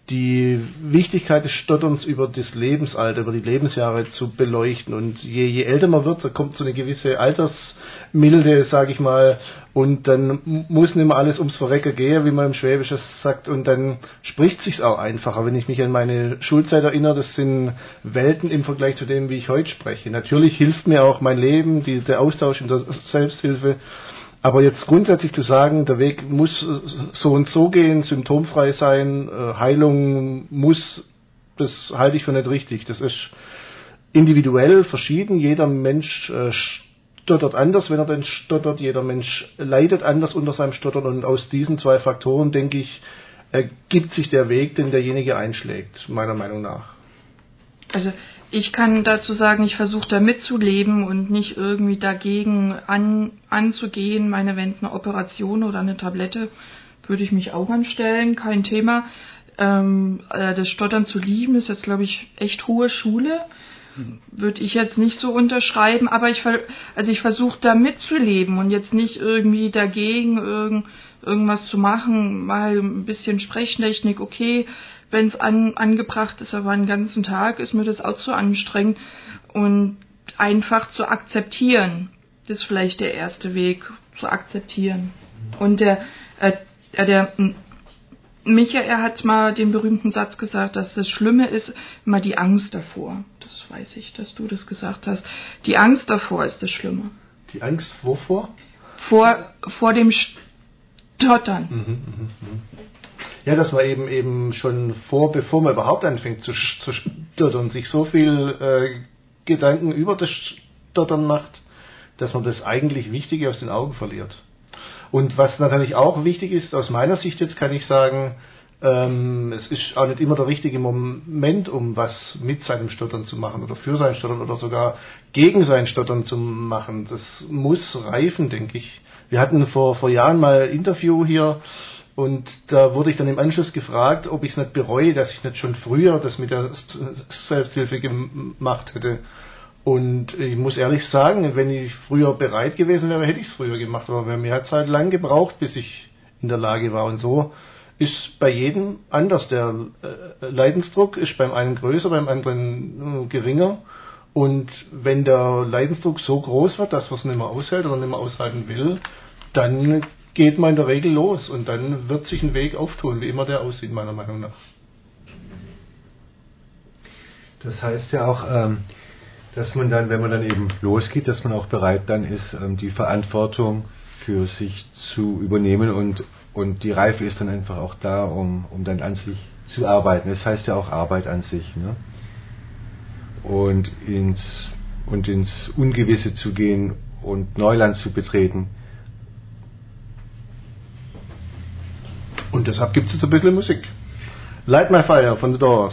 die Wichtigkeit des Stotterns über das Lebensalter, über die Lebensjahre zu beleuchten. Und je, je älter man wird, da kommt so eine gewisse Altersmilde, sage ich mal, und dann muss nicht mehr alles ums Verrecken gehen, wie man im Schwäbischen sagt, und dann spricht sich's auch einfacher. Wenn ich mich an meine Schulzeit erinnere, das sind Welten im Vergleich zu dem, wie ich heute spreche. Natürlich hilft mir auch mein Leben, die, der Austausch in der Selbsthilfe. Aber jetzt grundsätzlich zu sagen, der Weg muss so und so gehen, symptomfrei sein, Heilung muss, das halte ich für nicht richtig. Das ist individuell verschieden. Jeder Mensch stottert anders, wenn er denn stottert. Jeder Mensch leidet anders unter seinem Stottern. Und aus diesen zwei Faktoren, denke ich, ergibt sich der Weg, den derjenige einschlägt, meiner Meinung nach. Also ich kann dazu sagen, ich versuche da mitzuleben und nicht irgendwie dagegen an, anzugehen. Meine, wenn eine Operation oder eine Tablette, würde ich mich auch anstellen, kein Thema. Ähm, das Stottern zu lieben ist jetzt, glaube ich, echt hohe Schule. Würde ich jetzt nicht so unterschreiben, aber ich, also ich versuche da mitzuleben und jetzt nicht irgendwie dagegen irgend, irgendwas zu machen, mal ein bisschen Sprechtechnik, okay, wenn es an, angebracht ist, aber einen ganzen Tag ist mir das auch zu anstrengend und einfach zu akzeptieren. Das ist vielleicht der erste Weg, zu akzeptieren. Und der, äh, der Michael hat mal den berühmten Satz gesagt, dass das Schlimme ist immer die Angst davor. Das weiß ich, dass du das gesagt hast. Die Angst davor ist das Schlimme. Die Angst wovor? Vor, vor dem Stottern. Mhm, mh, mh. Ja, dass man eben eben schon vor, bevor man überhaupt anfängt zu, zu stottern, sich so viel äh, Gedanken über das Stottern macht, dass man das eigentlich Wichtige aus den Augen verliert. Und was natürlich auch wichtig ist, aus meiner Sicht jetzt kann ich sagen, ähm, es ist auch nicht immer der richtige Moment, um was mit seinem Stottern zu machen oder für sein Stottern oder sogar gegen sein Stottern zu machen. Das muss reifen, denke ich. Wir hatten vor, vor Jahren mal ein Interview hier und da wurde ich dann im Anschluss gefragt, ob ich es nicht bereue, dass ich nicht schon früher das mit der Selbsthilfe gemacht hätte. Und ich muss ehrlich sagen, wenn ich früher bereit gewesen wäre, hätte ich es früher gemacht. Aber mir hat es halt lang gebraucht, bis ich in der Lage war. Und so ist bei jedem anders. Der Leidensdruck ist beim einen größer, beim anderen geringer. Und wenn der Leidensdruck so groß wird, dass man es nicht mehr aushält oder nicht mehr aushalten will, dann geht man in der Regel los. Und dann wird sich ein Weg auftun, wie immer der aussieht, meiner Meinung nach. Das heißt ja auch, ähm dass man dann, wenn man dann eben losgeht, dass man auch bereit dann ist, die Verantwortung für sich zu übernehmen und, und die Reife ist dann einfach auch da, um, um dann an sich zu arbeiten. Das heißt ja auch Arbeit an sich, ne? Und ins, und ins Ungewisse zu gehen und Neuland zu betreten. Und deshalb gibt es jetzt ein bisschen Musik. Light My Fire von The Doors.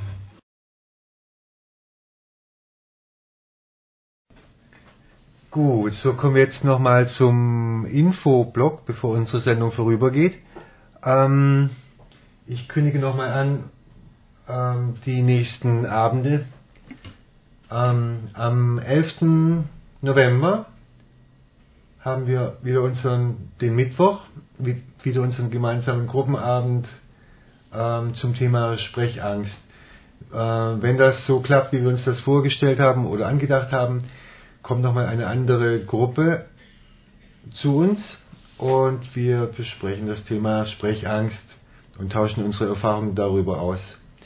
Gut, so kommen wir jetzt nochmal zum Infoblock, bevor unsere Sendung vorübergeht. Ähm, ich kündige nochmal an, ähm, die nächsten Abende. Ähm, am elften November haben wir wieder unseren, den Mittwoch, wieder unseren gemeinsamen Gruppenabend ähm, zum Thema Sprechangst. Äh, wenn das so klappt, wie wir uns das vorgestellt haben oder angedacht haben, kommt nochmal eine andere Gruppe zu uns und wir besprechen das Thema Sprechangst und tauschen unsere Erfahrungen darüber aus.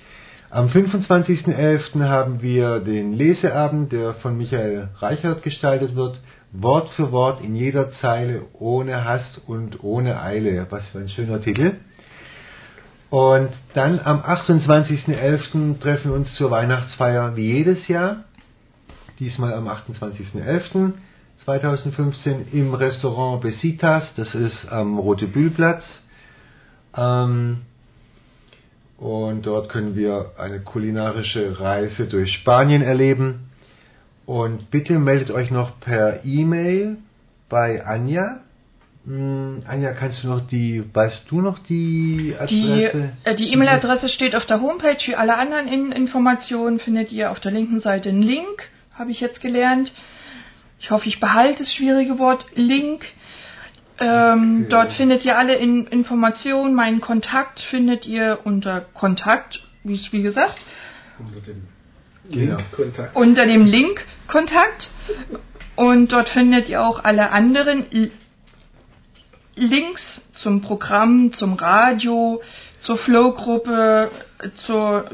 Am fünfundzwanzigsten elften haben wir den Leseabend, der von Michael Reichert gestaltet wird. Wort für Wort in jeder Zeile, ohne Hast und ohne Eile. Was für ein schöner Titel. Und dann am achtundzwanzigsten elften treffen wir uns zur Weihnachtsfeier wie jedes Jahr. Diesmal am achtundzwanzigsten elften zweitausendfünfzehn im Restaurant Besitas. Das ist am Rote-Bühl-Platz. Ähm, und dort können wir eine kulinarische Reise durch Spanien erleben. Und bitte meldet euch noch per E-Mail bei Anja. Hm, Anja, kannst du noch die, weißt du noch die Adresse? Die, äh, die E-Mail-Adresse steht auf der Homepage. Wie alle anderen in Informationen findet ihr auf der linken Seite einen Link, habe ich jetzt gelernt. Ich hoffe, ich behalte das schwierige Wort Link. Ähm, okay. Dort findet ihr alle in Informationen. Meinen Kontakt findet ihr unter Kontakt, wie wie gesagt. Unter dem Genau. Link Kontakt. Unter dem Link Kontakt. Und dort findet ihr auch alle anderen L- Links zum Programm, zum Radio, zur Flow-Gruppe, zur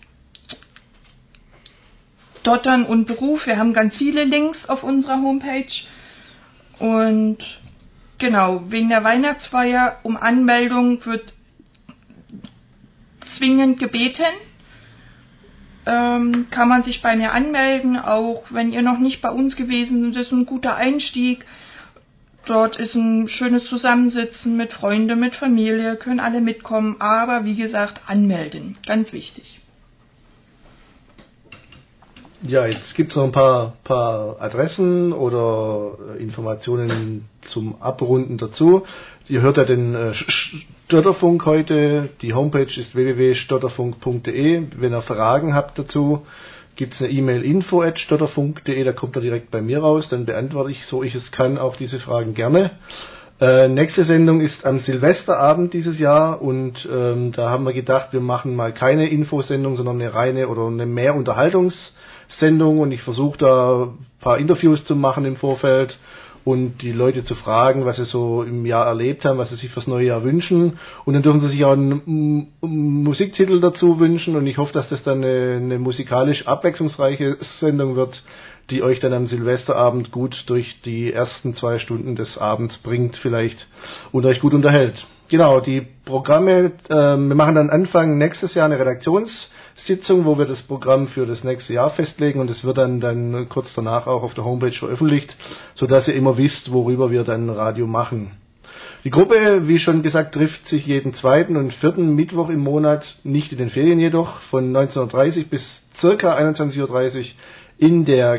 Stottern und Beruf. Wir haben ganz viele Links auf unserer Homepage. Und genau, wegen der Weihnachtsfeier um Anmeldung wird zwingend gebeten. Ähm, kann man sich bei mir anmelden, auch wenn ihr noch nicht bei uns gewesen seid. Das ist ein guter Einstieg. Dort ist ein schönes Zusammensitzen mit Freunden, mit Familie, können alle mitkommen, aber wie gesagt, anmelden, ganz wichtig. Ja, jetzt gibt es noch ein paar, paar Adressen oder Informationen zum Abrunden dazu. Ihr hört ja den äh, Stotterfunk heute. Die Homepage ist w w w punkt stotterfunk punkt d e. Wenn ihr Fragen habt dazu, gibt es eine E-Mail info at stotterfunk punkt d e. Da kommt er direkt bei mir raus. Dann beantworte ich, so ich es kann, auch diese Fragen gerne. Äh, nächste Sendung ist am Silvesterabend dieses Jahr und ähm, da haben wir gedacht, wir machen mal keine Infosendung, sondern eine reine oder eine mehr Unterhaltungssendung und ich versuche da ein paar Interviews zu machen im Vorfeld und die Leute zu fragen, was sie so im Jahr erlebt haben, was sie sich fürs neue Jahr wünschen. Und dann dürfen sie sich auch einen M- M- Musiktitel dazu wünschen und ich hoffe, dass das dann eine, eine musikalisch abwechslungsreiche Sendung wird, die euch dann am Silvesterabend gut durch die ersten zwei Stunden des Abends bringt vielleicht und euch gut unterhält. Genau, die Programme, äh, wir machen dann Anfang nächstes Jahr eine Redaktionssitzung, wo wir das Programm für das nächste Jahr festlegen und es wird dann, dann kurz danach auch auf der Homepage veröffentlicht, sodass ihr immer wisst, worüber wir dann Radio machen. Die Gruppe, wie schon gesagt, trifft sich jeden zweiten und vierten Mittwoch im Monat, nicht in den Ferien jedoch, von neunzehn Uhr dreißig bis circa einundzwanzig Uhr dreißig in der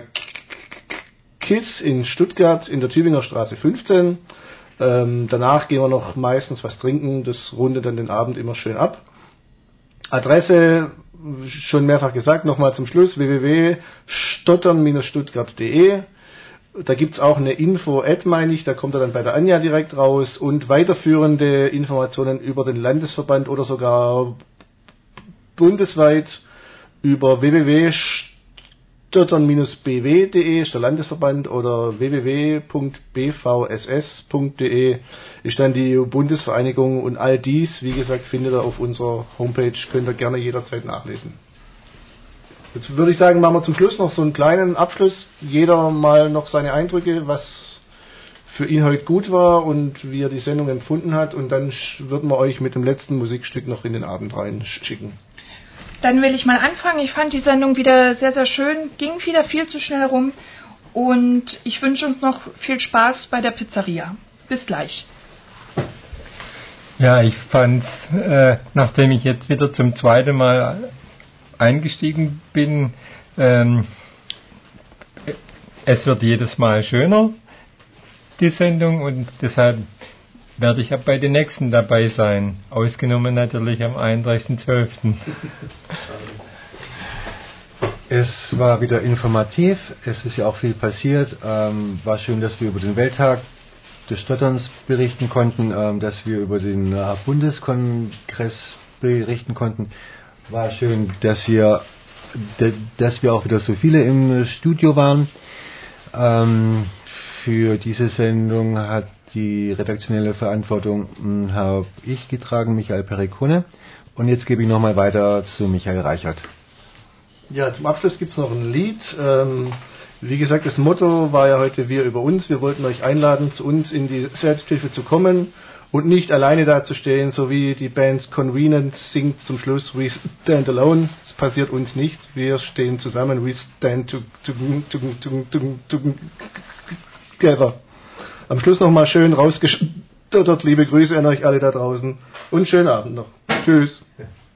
KISS in Stuttgart in der Tübinger Straße fünfzehn. Ähm, danach gehen wir noch meistens was trinken, das rundet dann den Abend immer schön ab. Adresse, schon mehrfach gesagt, nochmal zum Schluss, w w w punkt stottern Bindestrich stuttgart punkt d e. Da gibt's auch eine Info-Ad, meine ich, da kommt er dann bei der Anja direkt raus und weiterführende Informationen über den Landesverband oder sogar bundesweit über w w w punkt stottern Bindestrich b w punkt d e ist der Landesverband oder w w w punkt b v s s punkt d e ist dann die Bundesvereinigung und all dies, wie gesagt, findet ihr auf unserer Homepage, könnt ihr gerne jederzeit nachlesen. Jetzt würde ich sagen, machen wir zum Schluss noch so einen kleinen Abschluss. Jeder mal noch seine Eindrücke, was für ihn heute gut war und wie er die Sendung empfunden hat und dann würden wir euch mit dem letzten Musikstück noch in den Abend rein schicken. Dann will ich mal anfangen. Ich fand die Sendung wieder sehr, sehr schön, ging wieder viel zu schnell rum und ich wünsche uns noch viel Spaß bei der Pizzeria. Bis gleich. Ja, ich fand, äh, nachdem ich jetzt wieder zum zweiten Mal eingestiegen bin, ähm, es wird jedes Mal schöner, die Sendung, und deshalb werde ich auch bei den nächsten dabei sein. Ausgenommen natürlich am einunddreißigsten zwölften Es war wieder informativ, es ist ja auch viel passiert. Ähm, war schön, dass wir über den Welttag des Stotterns berichten konnten, ähm, dass wir über den äh, Bundeskongress berichten konnten. War schön, dass wir, de, dass wir auch wieder so viele im Studio waren. Ähm, für diese Sendung hat die redaktionelle Verantwortung habe ich getragen, Michael Pericone. Und jetzt gebe ich nochmal weiter zu Michael Reichert. Ja, zum Abschluss gibt es noch ein Lied. Ähm, wie gesagt, das Motto war ja heute Wir über uns. Wir wollten euch einladen, zu uns in die Selbsthilfe zu kommen und nicht alleine dazustehen, so wie die Band Convenient singt zum Schluss We Stand Alone. Es passiert uns nichts. Wir stehen zusammen. We stand to, to, to, to, to, together. Am Schluss nochmal schön rausgestottert. Liebe Grüße an euch alle da draußen und schönen Abend noch. Tschüss.